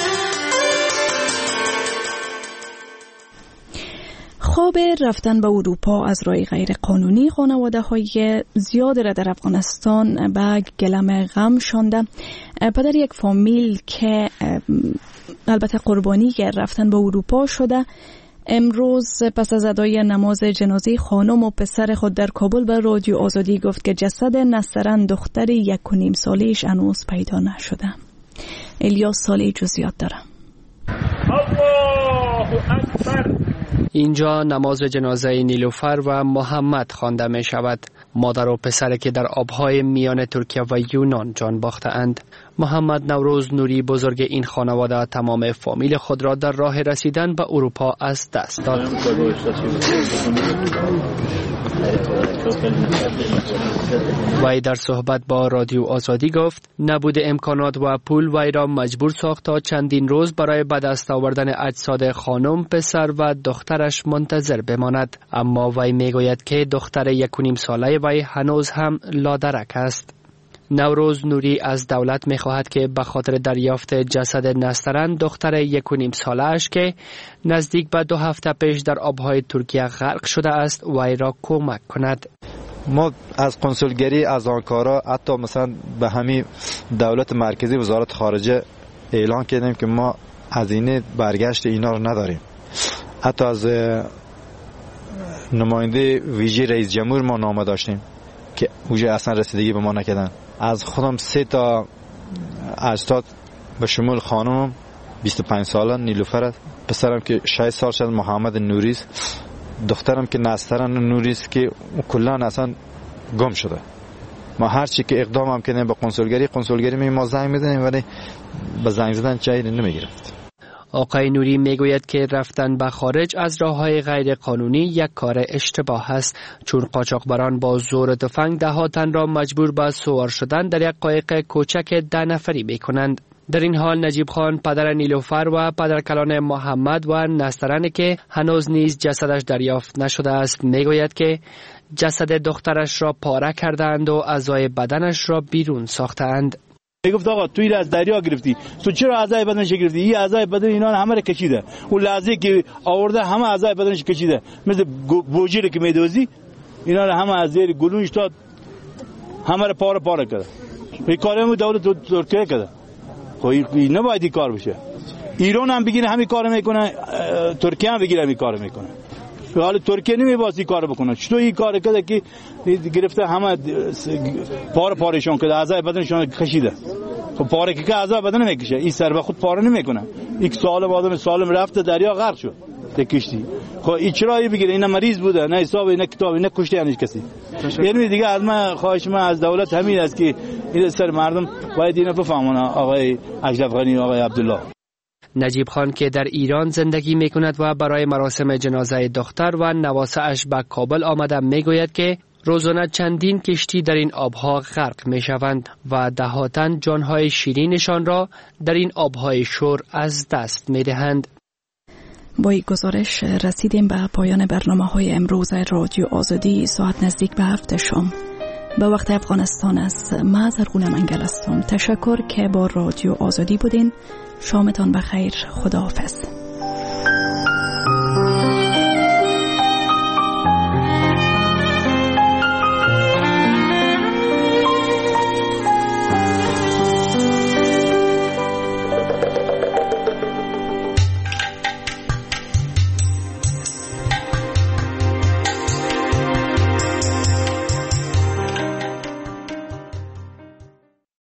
خواب رفتن به اروپا از راه غیر قانونی خانواده های زیاد را در افغانستان به گلم غم شانده. پدر یک فامیل که البته قربانی رفتن به اروپا شده، امروز پس از ادای نماز جنازه خانم و پسر خود در کابل به رادیو آزادی گفت که جسد نصرن دختر یک و نیم ساله‌اش هنوز پیدا نشده. الیاس صالح جزئیات داره. الله اکبر. اینجا نماز جنازه نیلوفر و محمد خوانده می شود. مادر و پسری که در آبهای میان ترکیه و یونان جان باخته اند. محمد نوروز نوری، بزرگ این خانواده، تمام فامیل خود را در راه رسیدن به اروپا از دست داد. وی در صحبت با رادیو آزادی گفت نبود امکانات و پول وی را مجبور ساخت تا چندین روز برای به دست آوردن اجساد خانم، پسر و دخترش منتظر بماند. اما وی میگوید که دختر یک و نیم ساله وی هنوز هم لادرک است. نوروز نوری از دولت می‌خواهد که به خاطر دریافت جسد نسترن دختر یک و نیم ساله اش که نزدیک به دو هفته پیش در آبهای ترکیه غرق شده است وی را کمک کند. ما از کنسولگری، از آنکارا، حتی مثلا به همین دولت مرکزی، وزارت خارجه اعلان کردیم که ما هزینه برگشت اینا رو نداریم. حتی از نماینده ویژه رئیس جمهور ما نامه داشتیم که اوجه اصلا رسیدگی به ما نکردن. از خودم سه تا اجساد به شمول خانم بیست و پنج ساله نیلوفر، پسرم که شش سال شد محمد نوری است، دخترم که نسترن نوری است که کلا اصلا گم شده. ما هر چی که اقدام هم کنیم به کنسولگری کنسولگری می ما زنگ میزنیم ولی به زنگ زدن جایی نمیگرفت. آقای نوری میگوید که رفتن به خارج از راه‌های غیر قانونی یک کار اشتباه است، چون قاچاقبران با زور تفنگ ده ها تن را مجبور به سوار شدن در یک قایق کوچک ده نفری میکنند. در این حال نجیب خان پدر نیلوفر و پدرکلان محمد و نسترن که هنوز نیز جسدش دریافت نشده است میگوید که جسد دخترش را پاره کردند و اعضای بدنش را بیرون ساختند. میگفت آقا توی از دریا گرفتی، تو چرا اعضای بدنش گرفتی؟ این اعضای بدن اینا همه را کشیده، اون لحظه که آورده همه اعضای بدنش کشیده، مثل بوجیره که میدوزی اینا را همه از زیر گلوش داد، همه را پاره پاره کرد. این کارو دولت ترکیه کرده. خب این نباید این کار بشه. ایران هم بگیره همین کارو میکنه، ترکیه هم بگیره همین کارو میکنه. حالا ترکیه نمی‌باید این کارو بکنه. چطور این کار کرده که گرفته همه پاره پارهشون کرده، اعضای بدنشون کشیده. خب پاره که اعضای بدن نمیکشه، این سر به خود پاره نمیکنه. یک سالم آدم سالم رفته دریا غرق شد در کشتی. خب این چرا بگیره؟ اینا مریض بوده، نه حساب، نه کتاب، نه کشته هنوز کسی. یعنی دیگه از من خواهش من از دولت همین است که این سر مردم باید اینو بفهمونه. آقای اشرف غنی و آقای عبدالله. نجیب خان که در ایران زندگی می کند و برای مراسم جنازه دختر و نواسه‌اش به کابل آمده میگوید که روزانه چندین کشتی در این آبها غرق می شوند و دهاتن جانهای شیرینشان را در این آبهای شور از دست می دهند. با این گزارش رسیدیم به پایان برنامه های امروز رادیو آزادی ساعت نزدیک به هفت شام. به وقت افغانستان است. من زرغون منگل هستم. تشکر که با رادیو آزادی بودین. شامتان بخیر. خداحافظ.